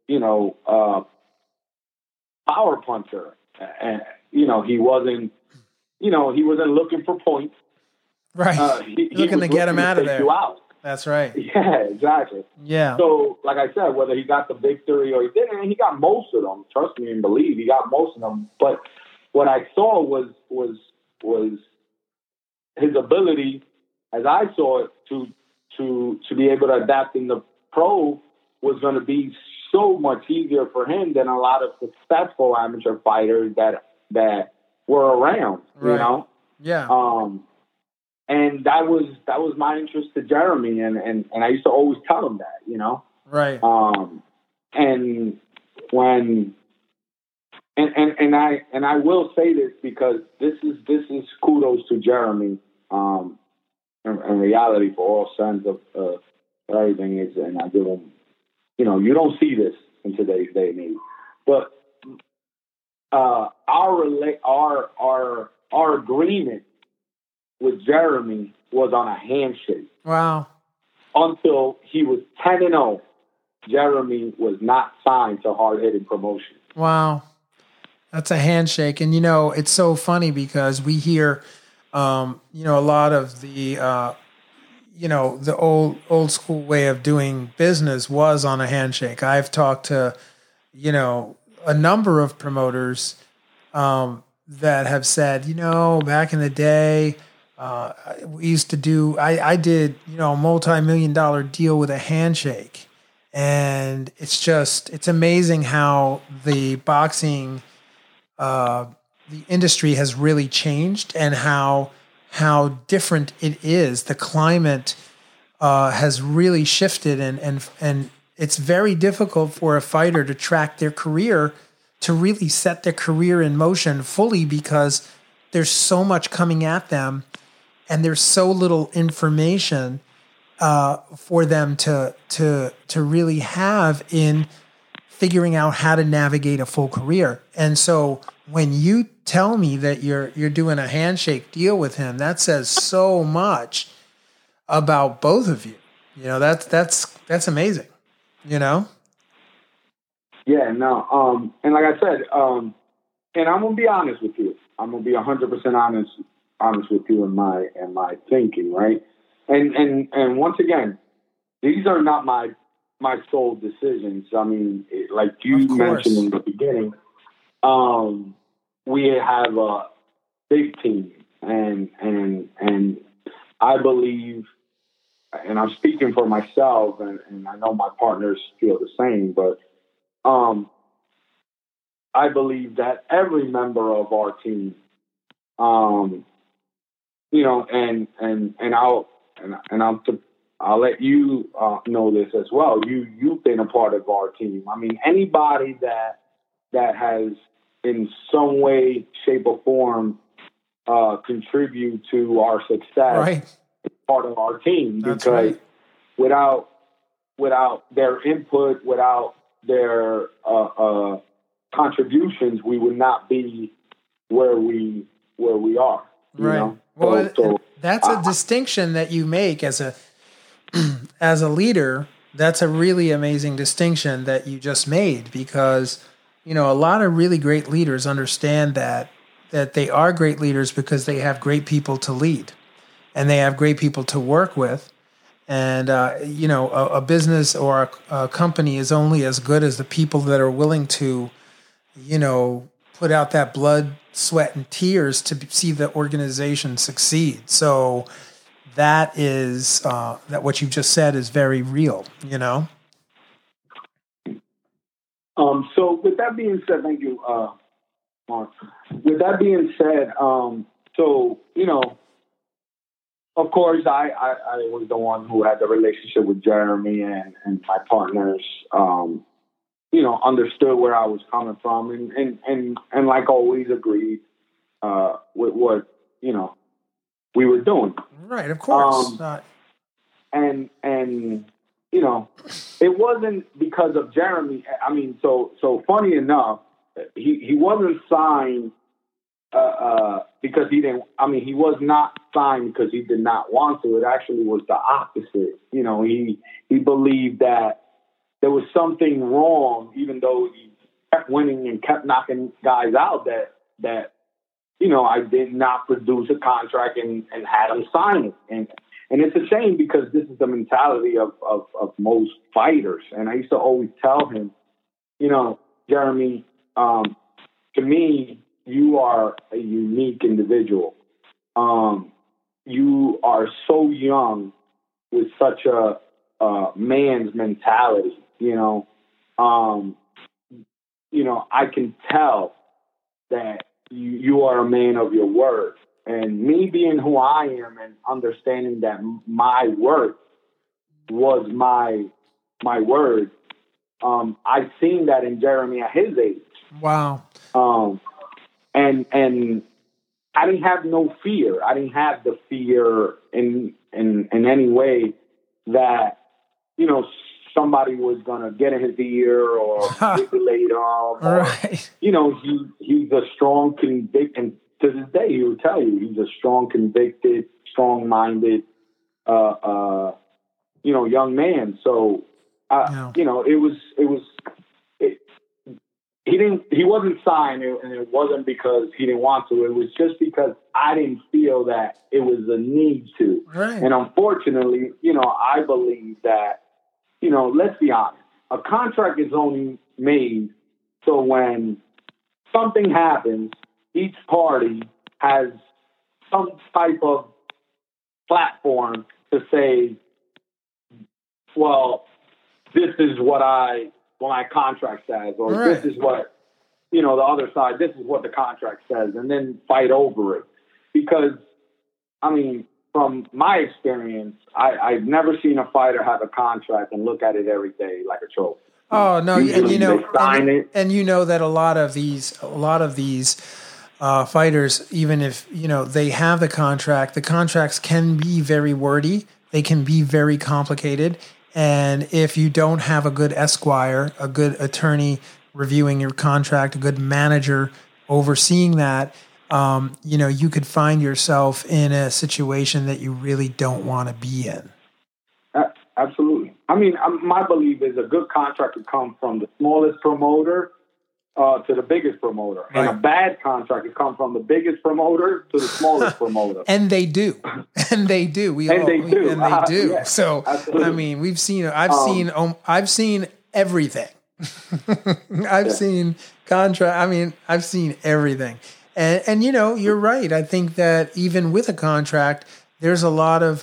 Speaker 3: power puncher. And, he wasn't looking for points.
Speaker 2: Right. He looking to get him out of there.
Speaker 3: You out.
Speaker 2: That's right.
Speaker 3: Yeah, exactly.
Speaker 2: Yeah.
Speaker 3: So, like I said, whether he got the victory or he didn't, he got most of them. Trust me and believe, he got most of them. But what I saw was his ability, as I saw it, to be able to adapt in the pro was going to be so much easier for him than a lot of successful amateur fighters that were around,
Speaker 2: Right.
Speaker 3: you know?
Speaker 2: Yeah.
Speaker 3: And that was my interest to Jeremy, and I used to always tell him that, you know?
Speaker 2: Right.
Speaker 3: And when and I will say this because this is kudos to Jeremy. In reality, for all sense of everything is, and I give him, you know, you don't see this in today's day and age, but our agreement with Jeremy was on a handshake.
Speaker 2: Wow.
Speaker 3: Until he was 10-0, Jeremy was not signed to Hard Hitting Promotion.
Speaker 2: Wow. That's a handshake. And, you know, it's so funny because we hear, you know, a lot of the, you know, the old school way of doing business was on a handshake. I've talked to, you know, a number of promoters that have said, you know, back in the day, we used to do, I did, you know, a multi-million-dollar deal with a handshake. And it's amazing how the boxing, the industry has really changed and how different it is. The climate has really shifted and it's very difficult for a fighter to track their career, to really set their career in motion fully because there's so much coming at them and there's so little information for them to really have in figuring out how to navigate a full career. And so when you tell me that you're doing a handshake deal with him, that says so much about both of you. You know, that's amazing, you know?
Speaker 3: Yeah, no. And like I said, and I'm gonna be honest with you. I'm gonna be 100% honest with you in my thinking, right? And once again, these are not my sole decisions. I mean, like you mentioned in the beginning, we have a big team, and I believe, and I'm speaking for myself, and I know my partners feel the same, but I believe that every member of our team, you know, I'll let you know this as well. You've been a part of our team. I mean, anybody that has in some way, shape, or form contribute to our success,
Speaker 2: right,
Speaker 3: is part of our team.
Speaker 2: That's
Speaker 3: because
Speaker 2: right.
Speaker 3: without their input, without their contributions, we would not be where we are. You
Speaker 2: right.
Speaker 3: know?
Speaker 2: Well,
Speaker 3: so
Speaker 2: that's a distinction that you make as a leader. That's a really amazing distinction that you just made because, you know, a lot of really great leaders understand that they are great leaders because they have great people to lead and they have great people to work with. And, you know, a business or a company is only as good as the people that are willing to, you know, put out that blood, sweat, and tears to see the organization succeed. So that is that what you just said is very real, you know?
Speaker 3: So with that being said, thank you, Mark. With that being said, so, you know, of course, I was the one who had the relationship with Jeremy and my partners, you know, understood where I was coming from and like always agreed with what, you know, we were doing.
Speaker 2: Right, of course.
Speaker 3: And you know, it wasn't because of Jeremy. I mean, so funny enough, he wasn't signed because he didn't. I mean, he was not signed because he did not want to. It actually was the opposite. You know, he believed that there was something wrong, even though he kept winning and kept knocking guys out. That you know, I did not produce a contract and had him sign it. And it's a shame because this is the mentality of most fighters. And I used to always tell him, you know, Jeremy, to me, you are a unique individual. You are so young with such a man's mentality, you know. I can tell that you are a man of your word. And me being who I am and understanding that my worth was my word, I've seen that in Jeremy at his age.
Speaker 2: Wow.
Speaker 3: And I didn't have no fear. I didn't have the fear in any way that, you know, somebody was gonna get in his ear or manipulate him. Or,
Speaker 2: Right.
Speaker 3: you know, he's a strong, convicted, and to this day he will tell you he's a strong, convicted, strong-minded, you know, young man. So, you know, he wasn't signed, and it wasn't because he didn't want to. It was just because I didn't feel that it was a need to.
Speaker 2: Right.
Speaker 3: And unfortunately, you know, I believe that, you know, let's be honest, a contract is only made so when something happens, each party has some type of platform to say, well, this is what my contract says, or
Speaker 2: right.
Speaker 3: this is what, you know, the other side, this is what the contract says, and then fight over it. Because, I mean, from my experience, I've never seen a fighter have a contract and look at it every day like a trophy.
Speaker 2: Oh no,
Speaker 3: Usually
Speaker 2: and you know,
Speaker 3: they sign it.
Speaker 2: And you know that a lot of these fighters, even if you know they have the contracts can be very wordy. They can be very complicated, and if you don't have a good esquire, a good attorney reviewing your contract, a good manager overseeing that, you know, you could find yourself in a situation that you really don't want to be in.
Speaker 3: Absolutely. I mean, my belief is a good contract could come from the smallest promoter to the biggest promoter. Right. And a bad contract could come from the biggest promoter to the smallest promoter.
Speaker 2: And they do. And they do.
Speaker 3: They do.
Speaker 2: Yeah, so,
Speaker 3: absolutely.
Speaker 2: I mean, I've seen everything. I've seen contract. I mean, I've seen everything. And, you know, you're right. I think that even with a contract, there's a lot of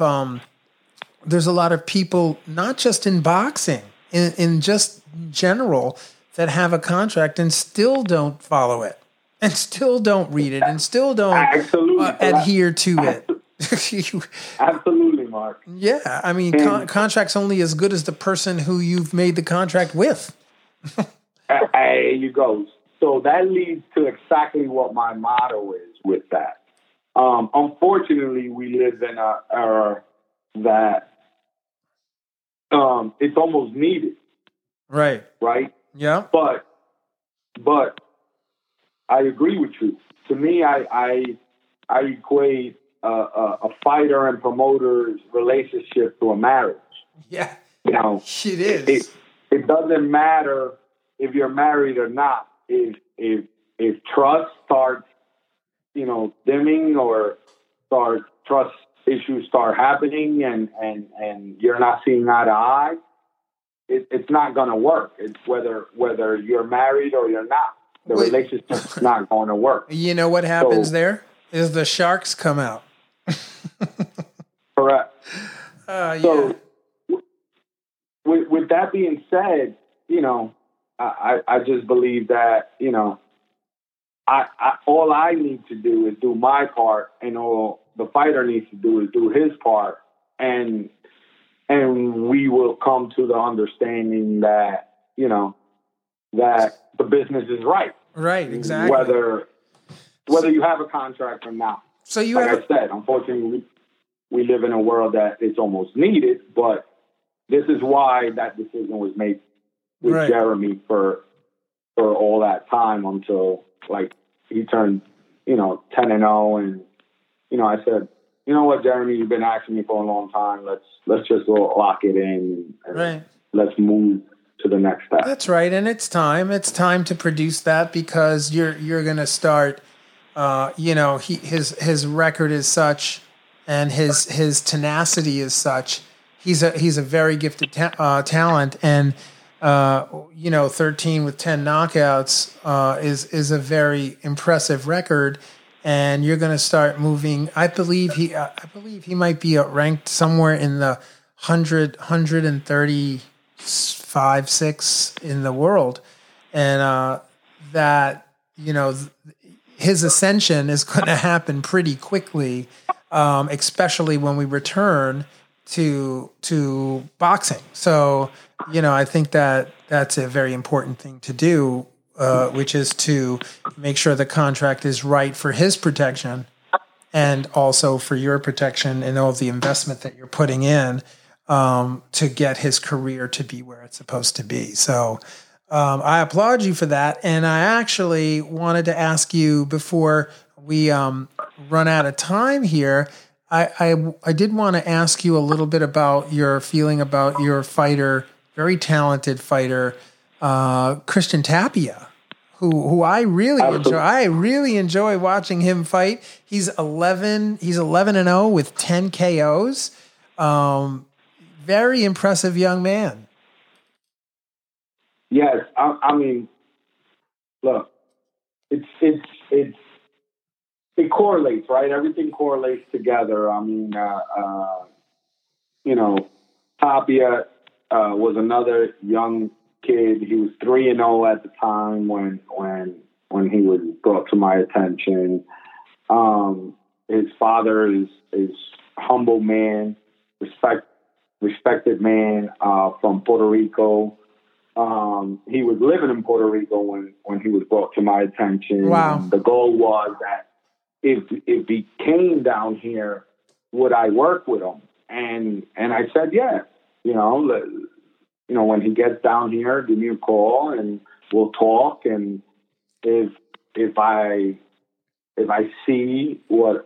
Speaker 2: people, not just in boxing, in just general, that have a contract and still don't follow it, and still don't read it, and still don't adhere to it.
Speaker 3: Absolutely, Mark.
Speaker 2: Yeah, I mean, contract's only as good as the person who you've made the contract with.
Speaker 3: There you go. So that leads to exactly what my motto is with that. Unfortunately, we live in an era that it's almost needed. Right.
Speaker 2: Yeah.
Speaker 3: But I agree with you. To me, I equate a fighter and promoter's relationship to a marriage.
Speaker 2: Yeah.
Speaker 3: You know,
Speaker 2: it is.
Speaker 3: It doesn't matter if you're married or not. If trust starts, you know, dimming, or trust issues start happening, and you're not seeing eye to eye, it's not going to work. It's whether you're married or you're not. The relationship's not going to work.
Speaker 2: You know what happens there is the sharks come out.
Speaker 3: Correct.
Speaker 2: Yeah.
Speaker 3: So with that being said, you know, I just believe that, you know, I all I need to do is do my part, and all the fighter needs to do is do his part, and we will come to the understanding that, you know, that the business is right.
Speaker 2: Right, exactly.
Speaker 3: Whether you have a contract or not.
Speaker 2: So
Speaker 3: I said, unfortunately, we live in a world that it's almost needed, but this is why that decision was made with Jeremy for all that time until, like, he turned, you know, 10-0, and, you know, I said, you know what, Jeremy, you've been asking me for a long time. Let's just lock it in, and let's move to the next step.
Speaker 2: That's right, and it's time. It's time to produce that, because you're going to start. You know, his record is such, and his tenacity is such. He's a very gifted talent, and you know, 13 with 10 knockouts is a very impressive record. And you're going to start moving. I believe he might be ranked somewhere in the 135, 6 in the world, and that, you know, his ascension is going to happen pretty quickly, especially when we return to boxing. So, I think that that's a very important thing to do, which is to make sure the contract is right for his protection and also for your protection and all of the investment that you're putting in to get his career to be where it's supposed to be. So I applaud you for that. And I actually wanted to ask you before we run out of time here, I did want to ask you a little bit about your feeling about your fighter, very talented fighter, Christian Tapia, who I really enjoy. I really enjoy watching him fight. He's 11-0 with 10 KOs. Very impressive young man.
Speaker 3: Yes, I mean, look, it correlates, right? Everything correlates together. I mean, Tapia was another young kid. He was 3-0 at the time when he was brought to my attention. His father is humble man, respected man from Puerto Rico. He was living in Puerto Rico when he was brought to my attention.
Speaker 2: Wow.
Speaker 3: And the goal was that if he came down here, would I work with him? And I said, yeah, when he gets down here, give me a call and we'll talk. And if I see what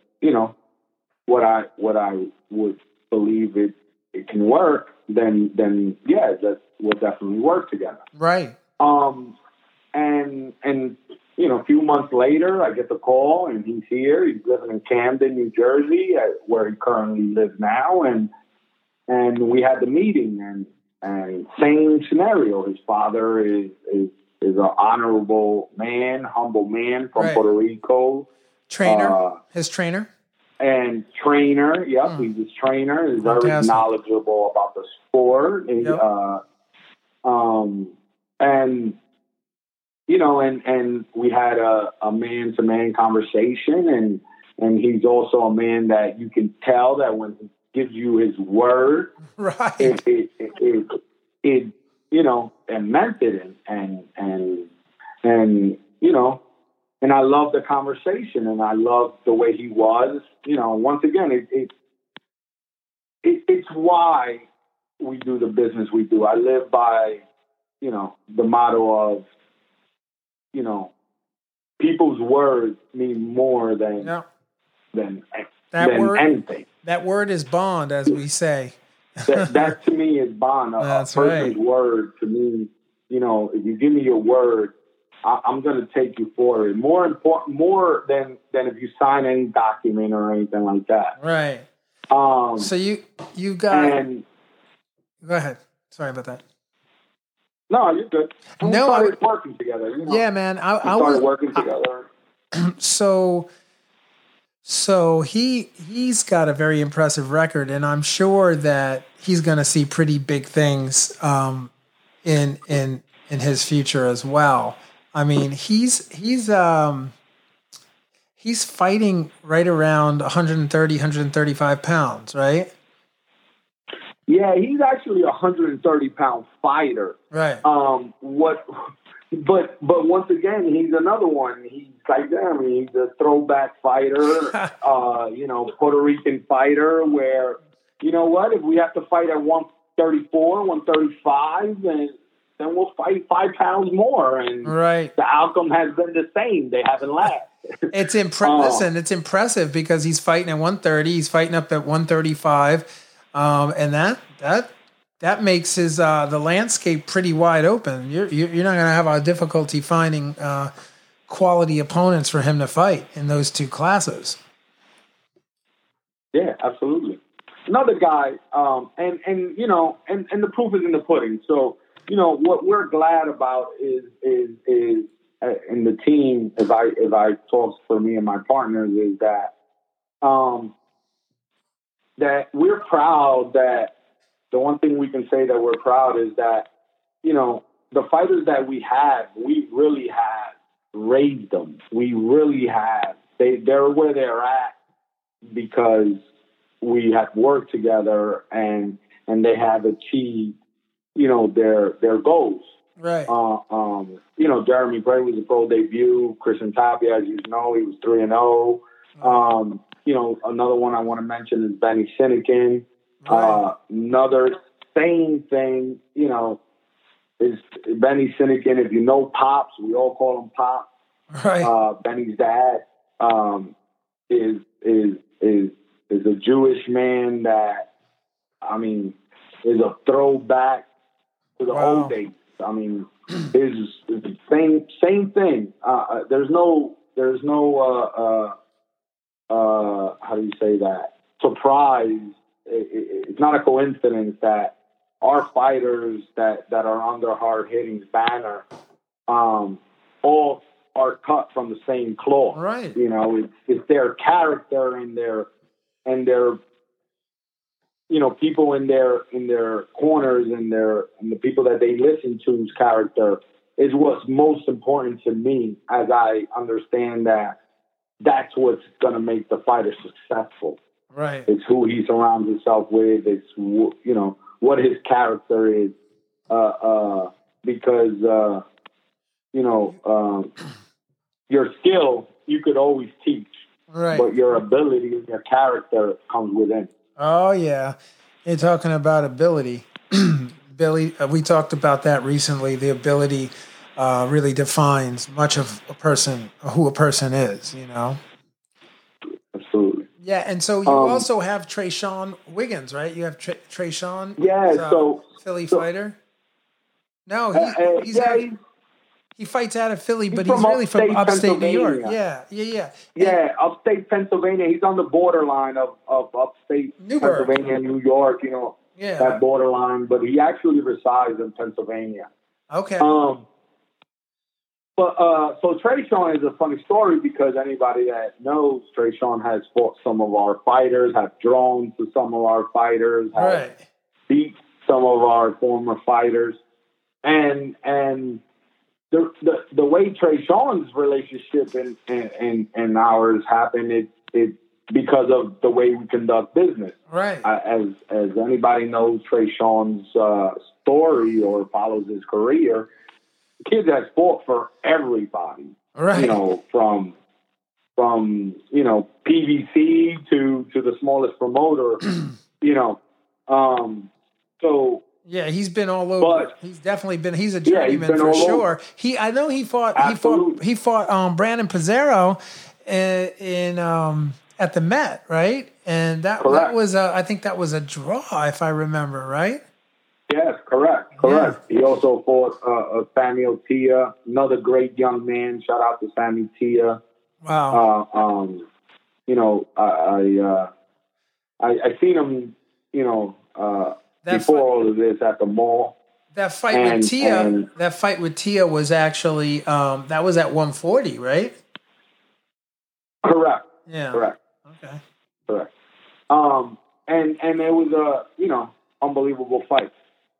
Speaker 3: I would believe it can work, then yeah, we'll definitely work together.
Speaker 2: Right.
Speaker 3: And a few months later, I get the call, and he's here. He's living in Camden, New Jersey, where he currently lives now. And we had the meeting, and same scenario. His father is an honorable man, humble man from Puerto Rico.
Speaker 2: His trainer.
Speaker 3: And trainer, yep, he's his trainer. He's very knowledgeable about the sport. Yep. And we had a man-to-man conversation, and he's also a man that you can tell that when he gives you his word,
Speaker 2: right?
Speaker 3: It and meant it, and I love the conversation, and I love the way he was. Once again, it's why we do the business we do. I live by, the motto of, people's words mean more than anything.
Speaker 2: That word is bond, as we say.
Speaker 3: that to me is bond.
Speaker 2: That's
Speaker 3: a person's word to me, if you give me your word, I'm going to take you forward. More than if you sign any document or anything like that.
Speaker 2: Right. So you got. Go ahead. Sorry about that.
Speaker 3: No, you're good. We started working together.
Speaker 2: Yeah, man.
Speaker 3: We started working together.
Speaker 2: So he's got a very impressive record, and I'm sure that he's going to see pretty big things in his future as well. I mean, he's fighting right around 130, 135 pounds, right?
Speaker 3: Yeah, he's actually a 130-pound fighter.
Speaker 2: Right.
Speaker 3: But once again, he's another one. He's like them. He's a throwback fighter, Puerto Rican fighter where, if we have to fight at 134, 135, then we'll fight 5 pounds more. And
Speaker 2: right.
Speaker 3: The outcome has been the same. They haven't laughed.
Speaker 2: It's impressive. It's impressive because he's fighting at 130. He's fighting up at 135. And that makes his the landscape pretty wide open. You're not going to have a difficulty finding quality opponents for him to fight in those two classes.
Speaker 3: Yeah, absolutely. Another guy, and the proof is in the pudding. So what we're glad about is in the team, if I talk for me and my partners, is that that we're proud that. The one thing we can say that we're proud is that, the fighters that we really had raised them. We really have. They're where they're at because we have worked together and they have achieved, their goals.
Speaker 2: Right.
Speaker 3: Jeremy Gray was a pro debut. Christian Tapia, as you know, he was 3-0. Another one I want to mention is Benny Sinekin.
Speaker 2: Right.
Speaker 3: Another same thing, is Benny Sinekin. If you know Pops, we all call him Pops.
Speaker 2: Right.
Speaker 3: Benny's dad is a Jewish man that, is a throwback to the old days. Is the same thing. There's no how do you say that? Surprise. It's not a coincidence that our fighters that are under Hard Hitting's banner, all are cut from the same cloth.
Speaker 2: Right.
Speaker 3: It's their character and their people in their corners and the people that they listen to's character is what's most important to me, as I understand that that's what's going to make the fighter successful.
Speaker 2: Right.
Speaker 3: It's who he surrounds himself with. It's what his character is. Because your skill you could always teach,
Speaker 2: right,
Speaker 3: but your ability and your character comes within.
Speaker 2: Oh yeah, you're talking about ability, Billy. We talked about that recently. The ability really defines much of who a person is.
Speaker 3: Absolutely.
Speaker 2: Yeah, and so you also have Trayshawn Wiggins, right? You have Trayshawn.
Speaker 3: Yeah,
Speaker 2: Philly fighter. No, he fights out of Philly, but he's really from upstate New York. Yeah,
Speaker 3: upstate Pennsylvania. He's on the borderline of upstate
Speaker 2: Newburgh.
Speaker 3: Pennsylvania, New York. That borderline. But he actually resides in Pennsylvania.
Speaker 2: Okay.
Speaker 3: So Trayshawn is a funny story because anybody that knows Trayshawn has fought some of our fighters, have drawn to some of our fighters, have beat some of our former fighters, and the way Trayshawn's relationship and ours happened, it's because of the way we conduct business.
Speaker 2: Right.
Speaker 3: As anybody knows Trayshawn's story or follows his career, the kid has fought for everybody.
Speaker 2: Right.
Speaker 3: From PVC to the smallest promoter. So.
Speaker 2: Yeah, he's been all over. He's definitely been. He's a journeyman for sure. I know he fought.
Speaker 3: Absolutely.
Speaker 2: He fought Brandon Pizzaro in at the Met, right? And that was I think that was a draw, if I remember right.
Speaker 3: Yes, correct. Yeah. He also fought Samuel Tia, another great young man. Shout out to Sammy Tia.
Speaker 2: Wow.
Speaker 3: I seen him. Before all of this at the mall.
Speaker 2: That fight with Tia was actually that was at 140, right?
Speaker 3: Correct.
Speaker 2: Yeah.
Speaker 3: Correct.
Speaker 2: Okay.
Speaker 3: Correct. And it was a unbelievable fight.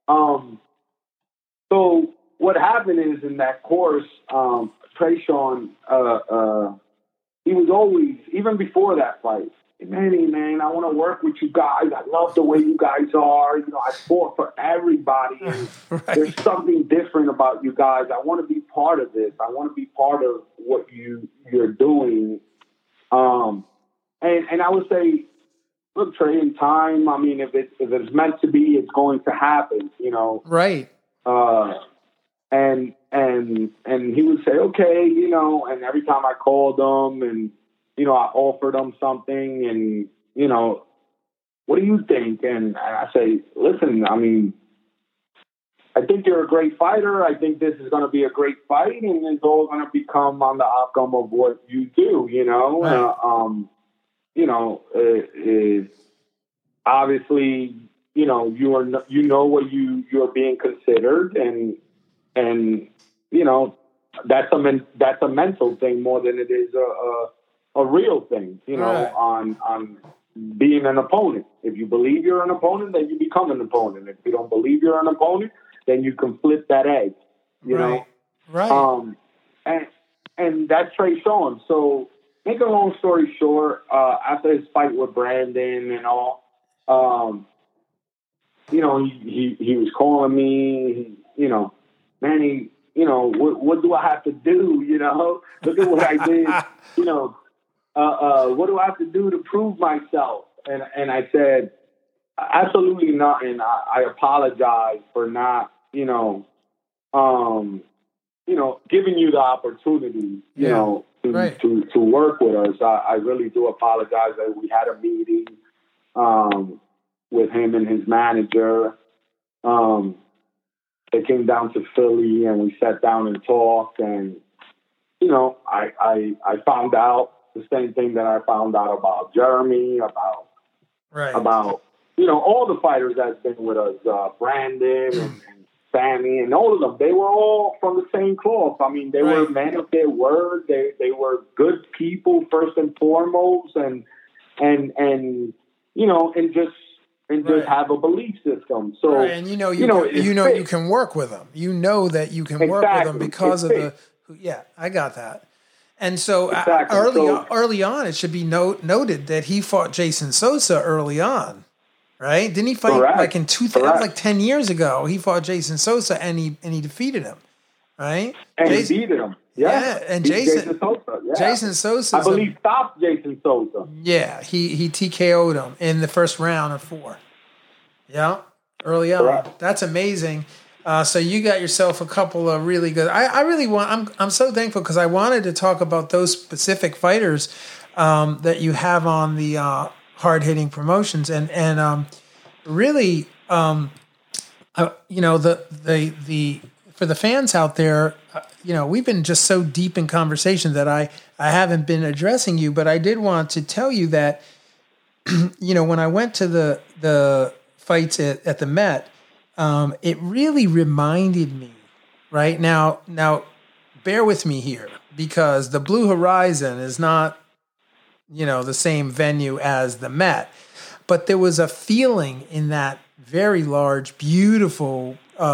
Speaker 3: So what happened is in that course, Trayshawn, he was always, even before that fight, Manny, man, I want to work with you guys. I love the way you guys are. I fought for everybody. And There's something different about you guys. I want to be part of this. I want to be part of what you're doing. And I would say, look, Trey, in time, if it's meant to be, it's going to happen,
Speaker 2: Right.
Speaker 3: And he would say, okay, and every time I called him and, I offered him something and, what do you think? And I say, listen, I think you're a great fighter. I think this is going to be a great fight and it's all going to become on the outcome of what you do,
Speaker 2: Right.
Speaker 3: Obviously, what you're being considered and, that's a mental thing more than it is a real thing,
Speaker 2: right.
Speaker 3: on being an opponent. If you believe you're an opponent, then you become an opponent. If you don't believe you're an opponent, then you can flip that egg,
Speaker 2: Right. Right.
Speaker 3: that's Trey Songz. So, make a long story short, after his fight with Brandon and all, you know, he was calling me, you know, Manny, you know, what do I have to do? You know, look at what I did. You know, what do I have to do to prove myself? And I said, absolutely nothing. I apologize for not, giving you the opportunity, you know, to work with us. I really do apologize that we had a meeting with him and his manager. They came down to Philly and we sat down and talked, and you know, I found out the same thing that I found out about Jeremy, about you know, all the fighters that's been with us, Brandon and Sammy and all of them. They were all from the same cloth. I mean, they were men of their word. They were good people first and foremost, and you know, and just have a belief system. So,
Speaker 2: and you can work with them. You know that you can work with them because of the. Yeah, I got that. And so early on, it should be noted that he fought Jason Sosa early on, right? Didn't he fight like in 2000, like 10 years ago? He fought Jason Sosa and he defeated him, right?
Speaker 3: And he beat him. Yeah,
Speaker 2: and
Speaker 3: Jason Sosa. Yeah.
Speaker 2: Jason Sosa,
Speaker 3: I believe, stopped Jason Sosa.
Speaker 2: Yeah, he TKO'd him in the first round of 4. Yeah, early on.
Speaker 3: Correct.
Speaker 2: That's amazing. So you got yourself a couple of really good. I really want. I'm so thankful because I wanted to talk about those specific fighters that you have on the hard hitting promotions, and really, you know, the for the fans out there, you know, we've been just so deep in conversation that I haven't been addressing you, but I did want to tell you that, you know, when I went to the fights at the Met. It really reminded me, right? Now, bear with me here because the Blue Horizon is not, you know, the same venue as the Met, but there was a feeling in that very large, beautiful,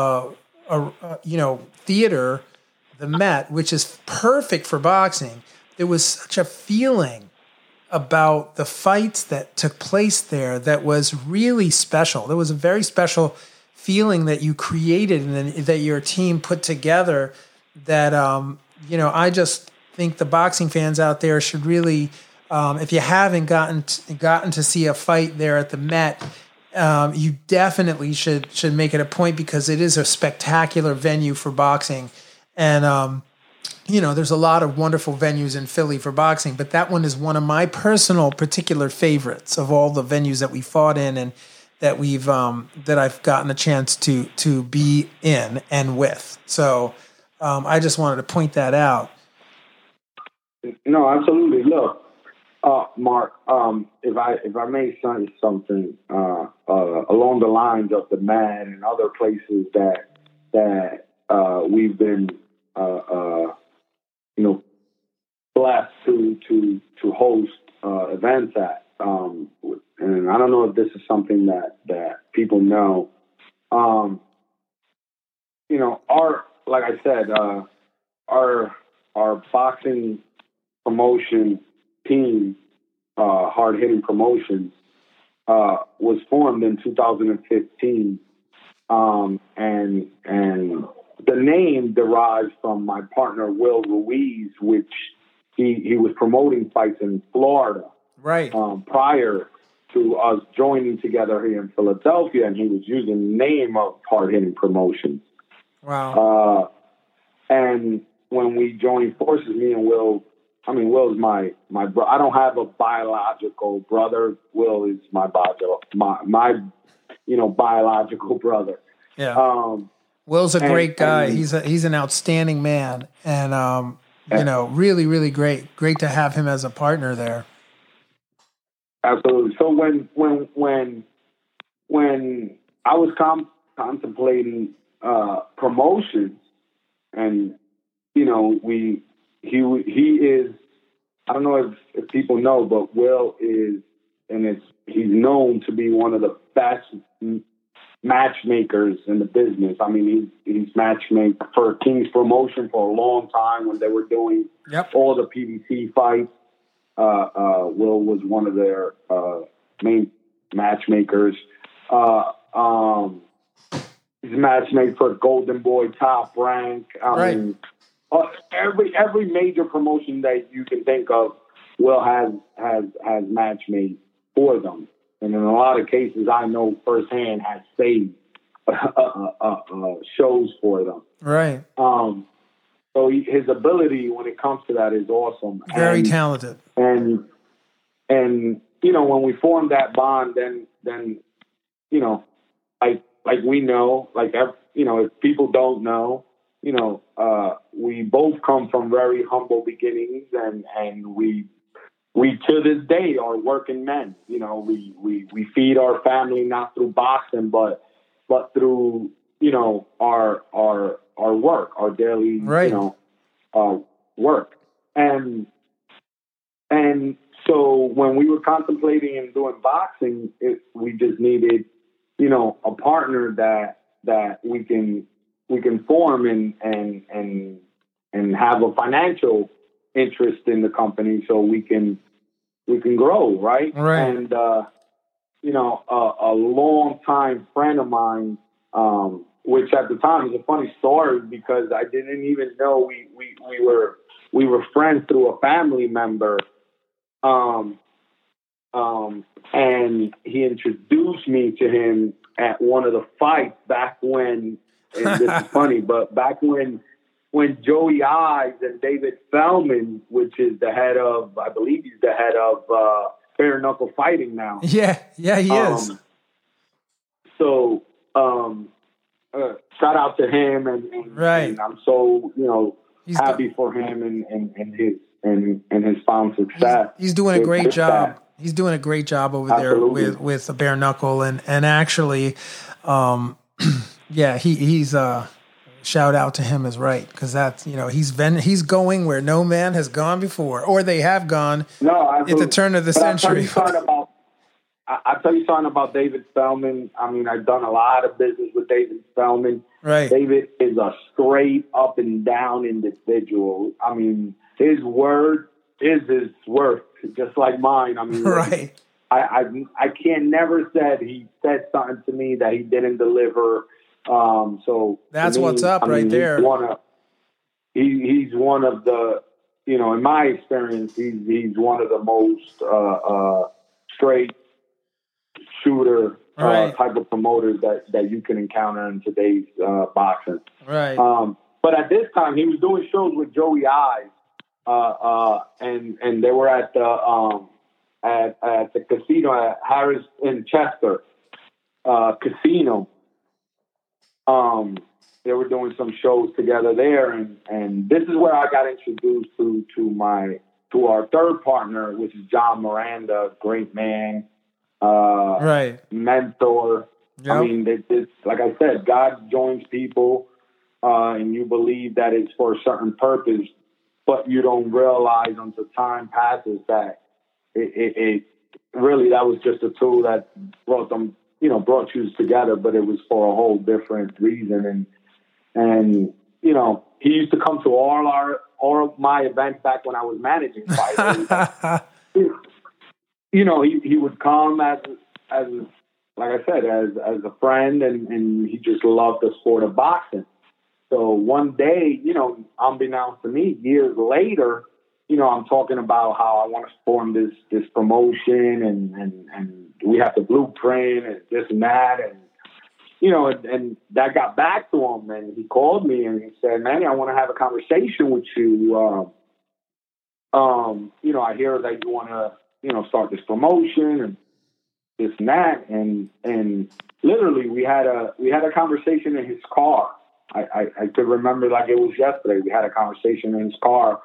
Speaker 2: you know, theater, the Met, which is perfect for boxing. There was such a feeling about the fights that took place there that was really special. There was a very special feeling that you created and that your team put together that, you know, I just think the boxing fans out there should really, if you haven't gotten to see a fight there at the Met, you definitely should make it a point because it is a spectacular venue for boxing. And, you know, there's a lot of wonderful venues in Philly for boxing, but that one is one of my personal particular favorites of all the venues that we fought in and that we've that I've gotten a chance to be in and with. So I just wanted to point that out.
Speaker 3: No, absolutely. Look, Mark, if I may say something along the lines of the Man and other places that we've been you know, blessed to host events at. And I don't know if this is something that people know. You know, like I said, our boxing promotion team, Hard Hitting Promotions, was formed in 2015, and the name derives from my partner Will Ruiz, which he was promoting fights in Florida,
Speaker 2: right?
Speaker 3: Prior to us joining together here in Philadelphia, and he was using the name of Hard Hitting Promotions.
Speaker 2: Wow.
Speaker 3: And when we joined forces, me and Will, I mean, Will's my brother. I don't have a biological brother. Will is my biological brother.
Speaker 2: Yeah. Will's a great guy. He's an outstanding man, and you know, really, really great to have him as a partner there.
Speaker 3: Absolutely. So when I was contemplating promotions, and you know, he is, I don't know if people know, but Will is, and he's known to be one of the best matchmakers in the business. I mean, he's matchmade for King's Promotion for a long time when they were doing all the PBC fights. Will was one of their main matchmakers. He's matchmade for Golden Boy, Top Rank. I mean, every major promotion that you can think of, Will has matchmade for them. And in a lot of cases, I know firsthand has saved shows for them.
Speaker 2: Right.
Speaker 3: So his ability when it comes to that is awesome.
Speaker 2: Very talented.
Speaker 3: And you know, when we formed that bond, then you know, like we know, you know, if people don't know, you know, we both come from very humble beginnings, and we to this day are working men. You know, we feed our family not through boxing, but through, you know, our work, our daily, you know, work. And so when we were contemplating and doing boxing, we just needed, you know, a partner that we can form and have a financial interest in the company so we can grow, right? And you know, a long time friend of mine, which at the time is a funny story because I didn't even know we were friends through a family member. And he introduced me to him at one of the fights back when, and this is funny, but back when Joey Eyes and David Feldman, which is the head of, I believe he's the head of Bare Knuckle Fighting now.
Speaker 2: Yeah, he is.
Speaker 3: So, shout out to him, and I'm so, you know, happy for him and his found success.
Speaker 2: He's doing a great job. He's doing a great job over there with Bare Knuckle, and actually, he's shout out to him is right, because that's, you know, he's going where no man has gone before, or they have gone at the turn of the century.
Speaker 3: I'll tell you something about David Feldman. I mean, I've done a lot of business with David Feldman.
Speaker 2: Right.
Speaker 3: David is a straight up and down individual. I mean, his word is his worth, just like mine. I mean,
Speaker 2: right.
Speaker 3: I can't never said he said something to me that he didn't deliver. So
Speaker 2: that's what's up right there.
Speaker 3: He's one of the, you know, in my experience, he's one of the most straight shooter type of promoters that you can encounter in today's boxing.
Speaker 2: Right.
Speaker 3: But at this time, he was doing shows with Joey Eyes, and they were at the casino at Harris in Chester casino. They were doing some shows together there, and this is where I got introduced to our third partner, which is John Miranda, great man, mentor. Yep. I mean, it's like I said, God joins people, and you believe that it's for a certain purpose, but you don't realize until time passes that it really, that was just a tool that brought you together, but it was for a whole different reason. And you know, he used to come to all my events back when I was managing fighters. You know, he would come as like I said, as a friend, and he just loved the sport of boxing. So one day, you know, unbeknownst to me, years later, you know, I'm talking about how I want to form this promotion, and we have the blueprint and this and that, and you know, and that got back to him, and he called me and he said, "Manny, I want to have a conversation with you. You know, I hear that you want to, you know, start this promotion and this and that," and literally we had a conversation in his car. I could remember like it was yesterday. We had a conversation in his car.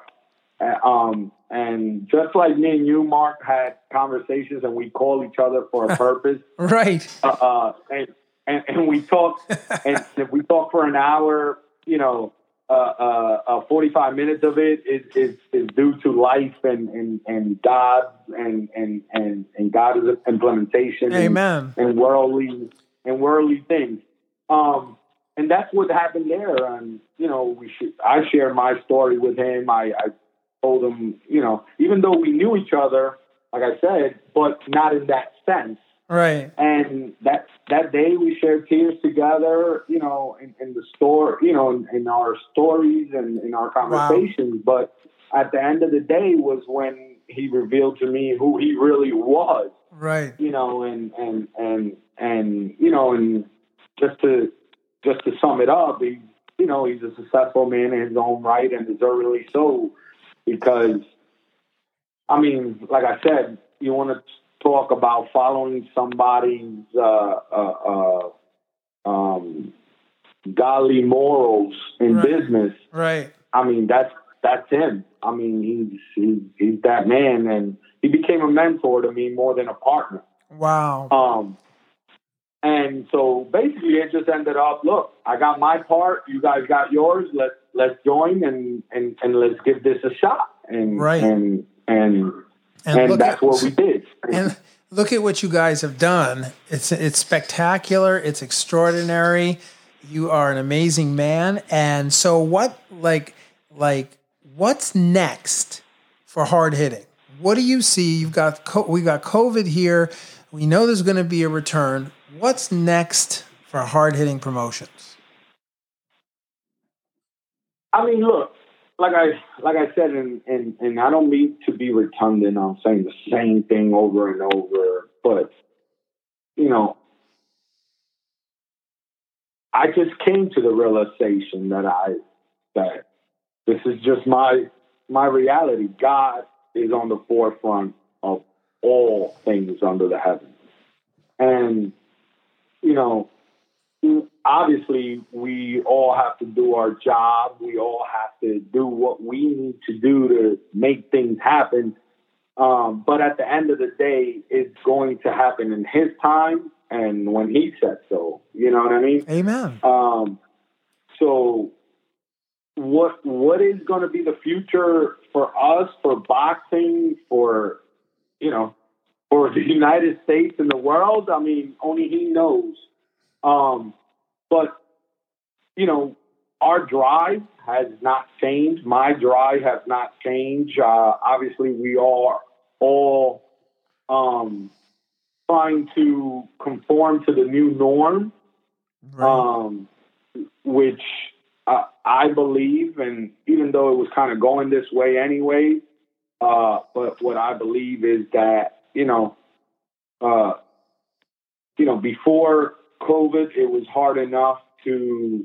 Speaker 3: And just like me and you, Mark, had conversations and we call each other for a purpose.
Speaker 2: Right.
Speaker 3: And we talk, and if we talk for an hour, you know, 45 minutes of it is due to life and God and God's implementation.
Speaker 2: Amen.
Speaker 3: And worldly and worldly things. And that's what happened there. And, you know, I shared my story with him. I told him, you know, even though we knew each other, like I said, but not in that sense.
Speaker 2: Right.
Speaker 3: And that day we shared tears together, you know, in the store, you know, in our stories and in our conversations. Wow. But at the end of the day was when he revealed to me who he really was.
Speaker 2: Right.
Speaker 3: You know, and you know, and just to sum it up, he's a successful man in his own right, and deservedly so, because, I mean, like I said, you want to talk about following somebody's godly morals in business.
Speaker 2: Right.
Speaker 3: I mean, that's him. I mean, he's that man, and he became a mentor to me more than a partner.
Speaker 2: Wow.
Speaker 3: And so basically it just ended up, look, I got my part, you guys got yours, let's join and let's give this a shot. And
Speaker 2: right.
Speaker 3: And that's what we did.
Speaker 2: And look at what you guys have done. It's spectacular, it's extraordinary. You are an amazing man. And so what's next for Hard Hitting? What do you see? We got COVID here. We know there's going to be a return. What's next for Hard Hitting Promotions?
Speaker 3: I mean, look, like I said, and I don't mean to be redundant. I'm saying the same thing over and over, but you know, I just came to the realization that this is just my reality. God is on the forefront of all things under the heavens. And, you know, obviously we all have to do our job. We all have to do what we need to do to make things happen. But at the end of the day, it's going to happen in his time and when he said so. You know what I mean?
Speaker 2: Amen.
Speaker 3: So what is going to be the future for us, for boxing, for, you know, for the United States and the world? I mean, only he knows. But, you know, our drive has not changed. My drive has not changed. Obviously, we are all trying to conform to the new norm, right. Which I believe, and even though it was kind of going this way anyway, but what I believe is that, before COVID, it was hard enough to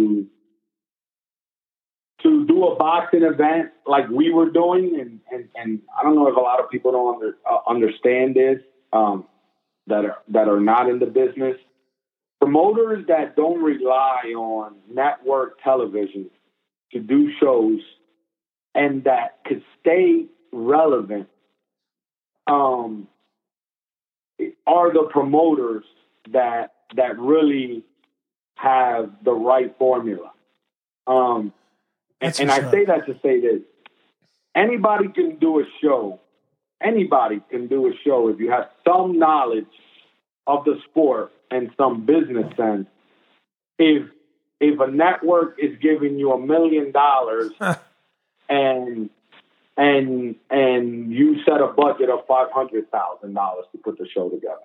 Speaker 3: do a boxing event like we were doing, and I don't know if a lot of people don't understand this, that are not in the business. Promoters that don't rely on network television to do shows and that could stay relevant are the promoters that really have the right formula. And I say that to say this. Anybody can do a show. Anybody can do a show if you have some knowledge of the sport and some business sense. If a network is giving you $1 million and you set a budget of $500,000 to put the show together,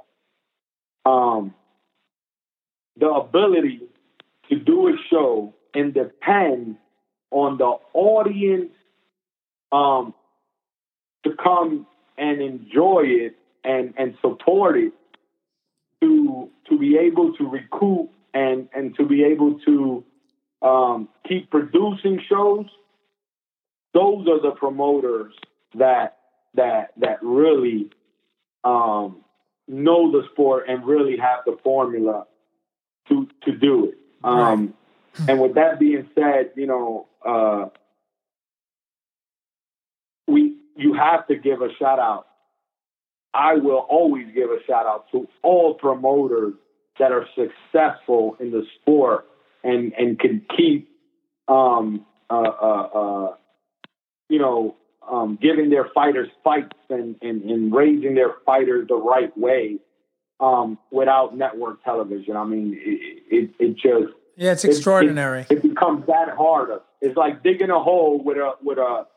Speaker 3: the ability to do a show and depend on the audience to come and enjoy it and support it, to be able to recoup and to be able to keep producing shows. Those are the promoters that really know the sport and really have the formula to do it.
Speaker 2: Right.
Speaker 3: And with that being said, you have to give a shout out. I will always give a shout out to all promoters that are successful in the sport and can keep, giving their fighters fights and raising their fighters the right way. without network television. I mean, it just
Speaker 2: it's extraordinary.
Speaker 3: It becomes that harder. It's like digging a hole with a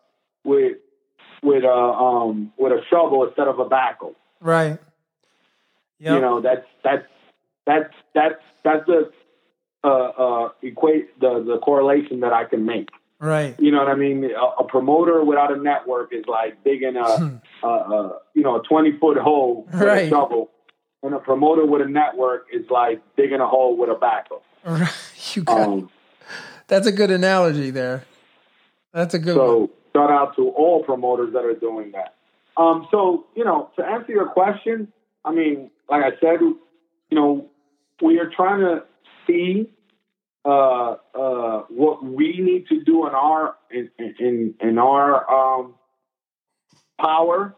Speaker 3: shovel instead of a backhoe.
Speaker 2: Right. Yep.
Speaker 3: You know, that's the the correlation that I can make.
Speaker 2: Right.
Speaker 3: You know what I mean? A promoter without a network is like digging a 20-foot hole with a shovel, and a promoter with a network is like digging a hole with a backhoe.
Speaker 2: Right. You got that's a good analogy there. That's a good one.
Speaker 3: So shout out to all promoters that are doing that. So, you know, to answer your question, I mean, like I said, you know, we are trying to see what we need to do in our power,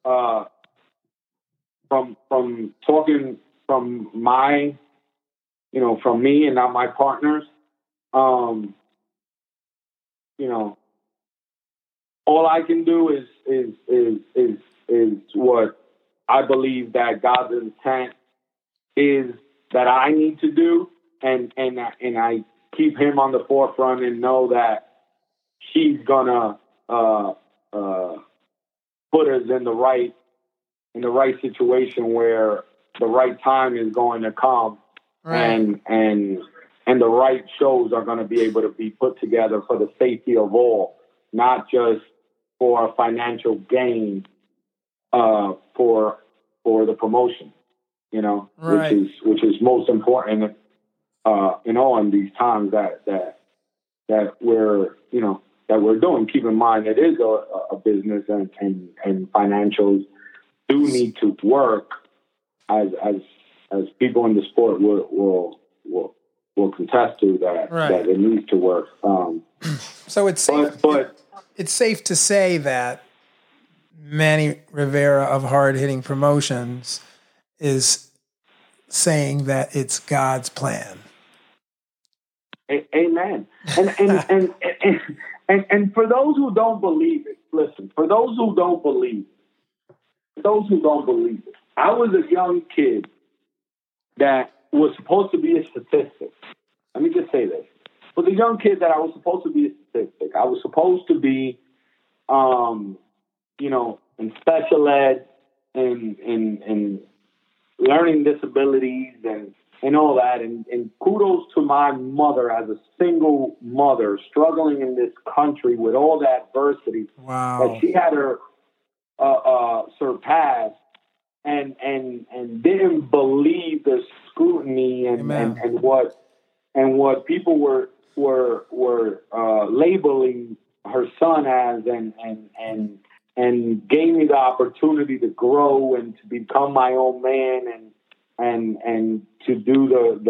Speaker 3: from talking from my, you know, from me and not my partners. You know, all I can do is what I believe that God's intent is that I need to do, and I keep Him on the forefront and know that He's gonna put us in the right situation where the right time is going to come, right. and the right shows are going to be able to be put together for the safety of all, not just for financial gain, for the promotion, you know,
Speaker 2: right.
Speaker 3: which is most important, in these times that we're, you know, that we're doing. Keep in mind it is a business, and financials do need to work, as people in the sport will contest to that,
Speaker 2: right.
Speaker 3: that it needs to work.
Speaker 2: So it's safe, it's safe to say that Manny Rivera of Hard Hitting Promotions is saying that it's God's plan.
Speaker 3: Amen. And for those who don't believe it, listen. For those who don't believe it, I was a young kid that was supposed to be a statistic. Let me just say this. I was a young kid that I was supposed to be a statistic. I was supposed to be, you know, in special ed and learning disabilities and all that. And kudos to my mother as a single mother struggling in this country with all the adversity that she had her surpassed. And didn't believe the scrutiny and what people were labeling her son as, and gave me the opportunity to grow and to become my own man and to do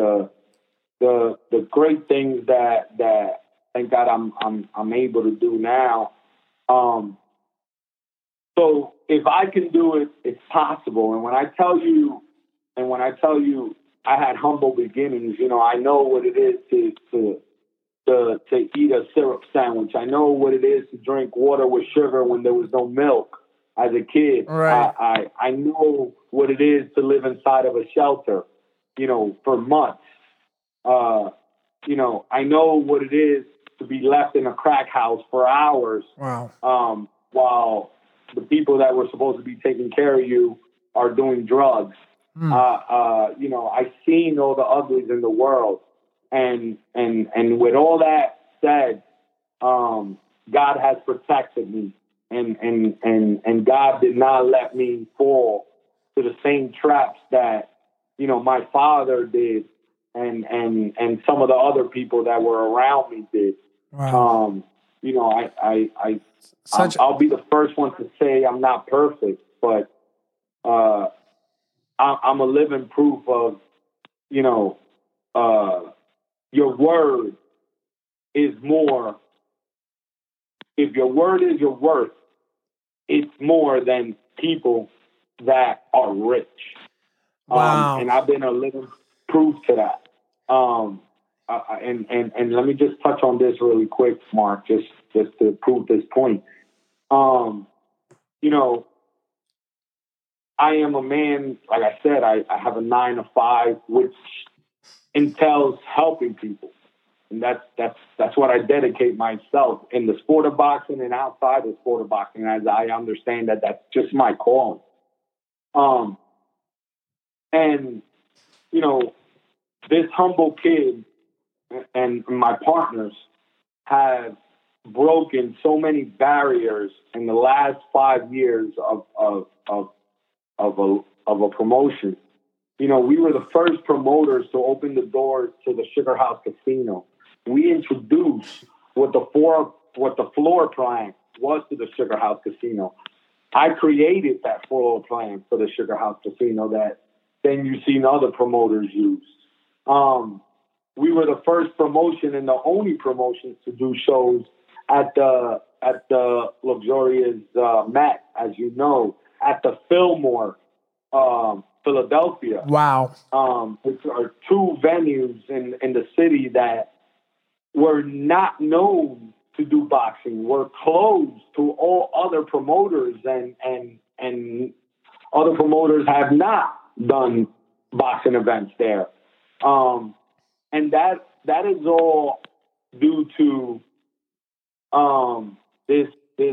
Speaker 3: the great things that thank God I'm able to do now. So if I can do it, it's possible. And when I tell you I had humble beginnings, you know, I know what it is to eat a syrup sandwich. I know what it is to drink water with sugar when there was no milk as a kid.
Speaker 2: Right.
Speaker 3: I know what it is to live inside of a shelter, you know, for months. You know, I know what it is to be left in a crack house for hours.
Speaker 2: Wow.
Speaker 3: While the people that were supposed to be taking care of you are doing drugs. You know, I've seen all the uglies in the world, and with all that said, God has protected me, and God did not let me fall to the same traps that, you know, my father did, and some of the other people that were around me did.
Speaker 2: Wow.
Speaker 3: You know, I'll be the first one to say I'm not perfect, but I'm a living proof of, you know, your word is more. If your word is your worth, it's more than people that are rich.
Speaker 2: Wow.
Speaker 3: And I've been a living proof to that. And let me just touch on this really quick, Mark, just to prove this point. You know, I am a man, like I said, I have a 9 to 5, which entails helping people. And that's what I dedicate myself in the sport of boxing and outside the sport of boxing, as I understand that that's just my calling. And, you know, this humble kid and my partners have broken so many barriers in the last 5 years of a promotion. You know, we were the first promoters to open the doors to the Sugar House Casino. We introduced what the floor plan was to the Sugar House Casino. I created that floor plan for the Sugar House Casino that then you've seen other promoters use. We were the first promotion and the only promotions to do shows at the luxurious Met, as you know, at the Fillmore, Philadelphia.
Speaker 2: Wow.
Speaker 3: Which are two venues in the city that were not known to do boxing, were closed to all other promoters, and other promoters have not done boxing events there. And that is all due to this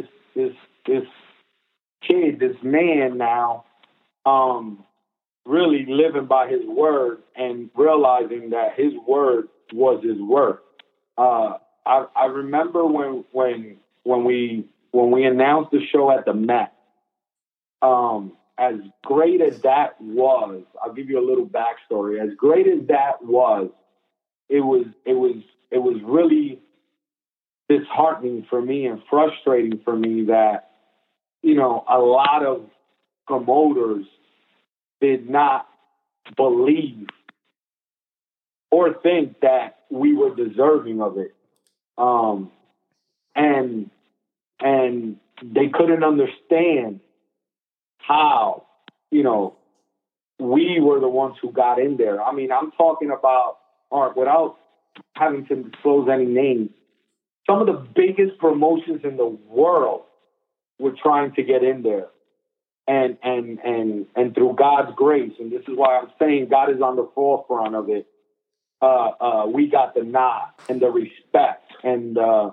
Speaker 3: kid, this man now, really living by his word and realizing that his word was his worth. I remember when we announced the show at the Met, as great as that was, I'll give you a little backstory. As great as that was, it was really disheartening for me and frustrating for me that, you know, a lot of promoters did not believe or think that we were deserving of it. And they couldn't understand how, you know, we were the ones who got in there. I mean, I'm talking about, without having to disclose any names, some of the biggest promotions in the world were trying to get in there. And through God's grace, and this is why I'm saying God is on the forefront of it, we got the nod and the respect and the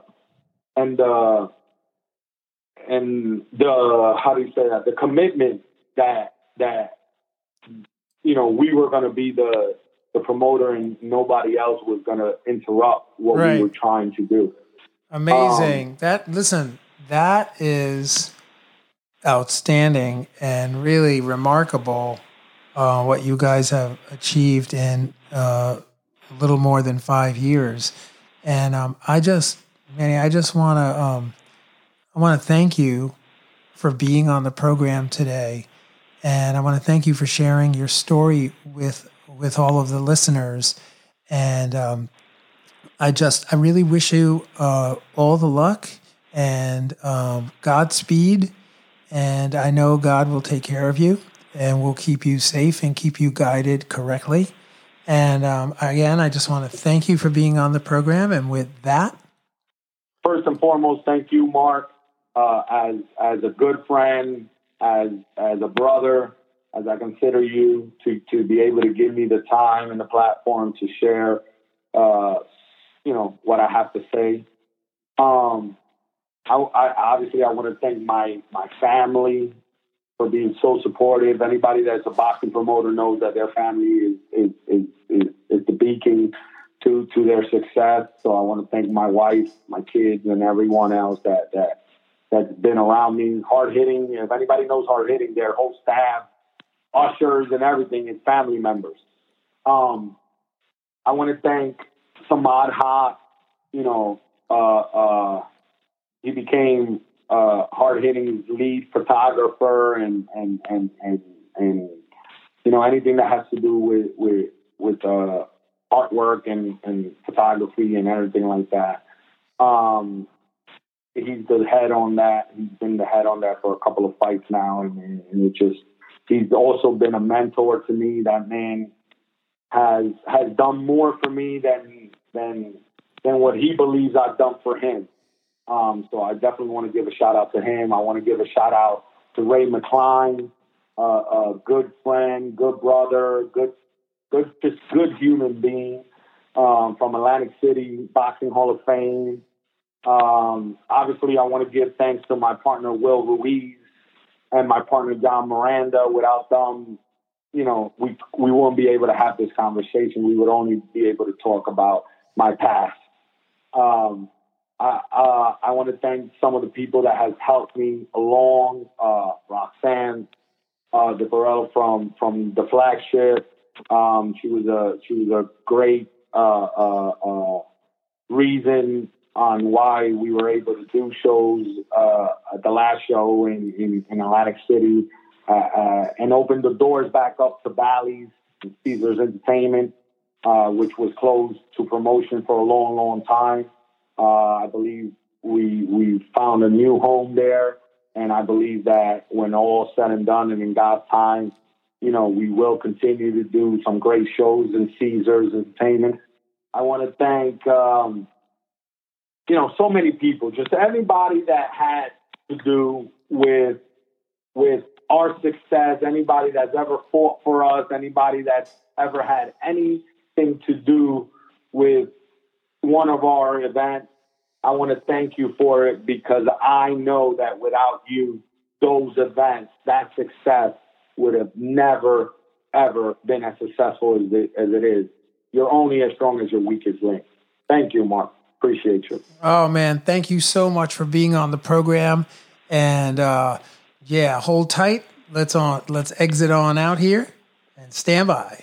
Speaker 3: how do you say that, the commitment that you know, we were going to be the promoter and nobody else was going to interrupt what we were trying to do.
Speaker 2: Amazing. That is outstanding and really remarkable, what you guys have achieved in a little more than 5 years. And Manny, I just want to thank you for being on the program today, and I want to thank you for sharing your story with all of the listeners. And I really wish you all the luck and Godspeed. And I know God will take care of you and will keep you safe and keep you guided correctly. And again, I just want to thank you for being on the program. And with that,
Speaker 3: first and foremost, thank you, Mark, as a good friend, as a brother, as I consider you to be able to give me the time and the platform to share, you know, what I have to say. I want to thank my family for being so supportive. Anybody that's a boxing promoter knows that their family is the beacon to their success. So I want to thank my wife, my kids, and everyone else that's been around me. Hard hitting. If anybody knows hard hitting, their whole staff, ushers, and everything is family members. I want to thank Samad Ha. You know, he became hard hitting lead photographer and you know, anything that has to do with artwork and photography and everything like that. He's the head on that. He's been the head on that for a couple of fights now, and it just, he's also been a mentor to me. That man has done more for me than what he believes I've done for him. So I definitely want to give a shout out to him. I want to give a shout out to Ray McCline. a good friend, good brother, just good human being, from Atlantic City Boxing Hall of Fame. Obviously, I want to give thanks to my partner, Will Ruiz, and my partner, John Miranda. Without them, we wouldn't be able to have this conversation. We would only be able to talk about my past. I want to thank some of the people that has helped me along. Roxanne DeBarrell from the Flagship. She was a great reason on why we were able to do shows at the last show in Atlantic City, and opened the doors back up to Bally's and Caesars Entertainment, which was closed to promotion for a long, long time. I believe we found a new home there, and I believe that when all said and done and in God's time, we will continue to do some great shows in Caesars Entertainment. I want to thank, so many people, just everybody that had to do with our success, anybody that's ever fought for us, anybody that's ever had anything to do with one of our events. I want to thank you for it, because I know that without you, those events, that success would have never, ever been as successful as it is. You're only as strong as your weakest link. Thank you, Mark. Appreciate you.
Speaker 2: Oh, man. Thank you so much for being on the program. And hold tight. Let's exit on out here and stand by.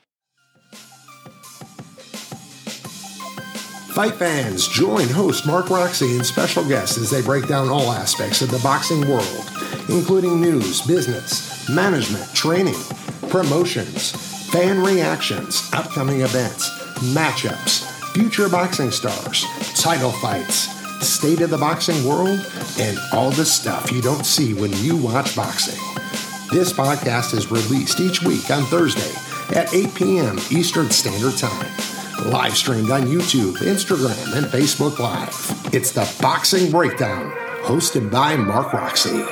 Speaker 1: Fight fans, join host Mark Roxy and special guests as they break down all aspects of the boxing world, including news, business, management, training, promotions, fan reactions, upcoming events, matchups, future boxing stars, title fights, state of the boxing world, and all the stuff you don't see when you watch boxing. This podcast is released each week on Thursday at 8 p.m. Eastern Standard Time. Live streamed on YouTube, Instagram, and Facebook Live. It's the Boxing Breakdown, hosted by Mark Roxy.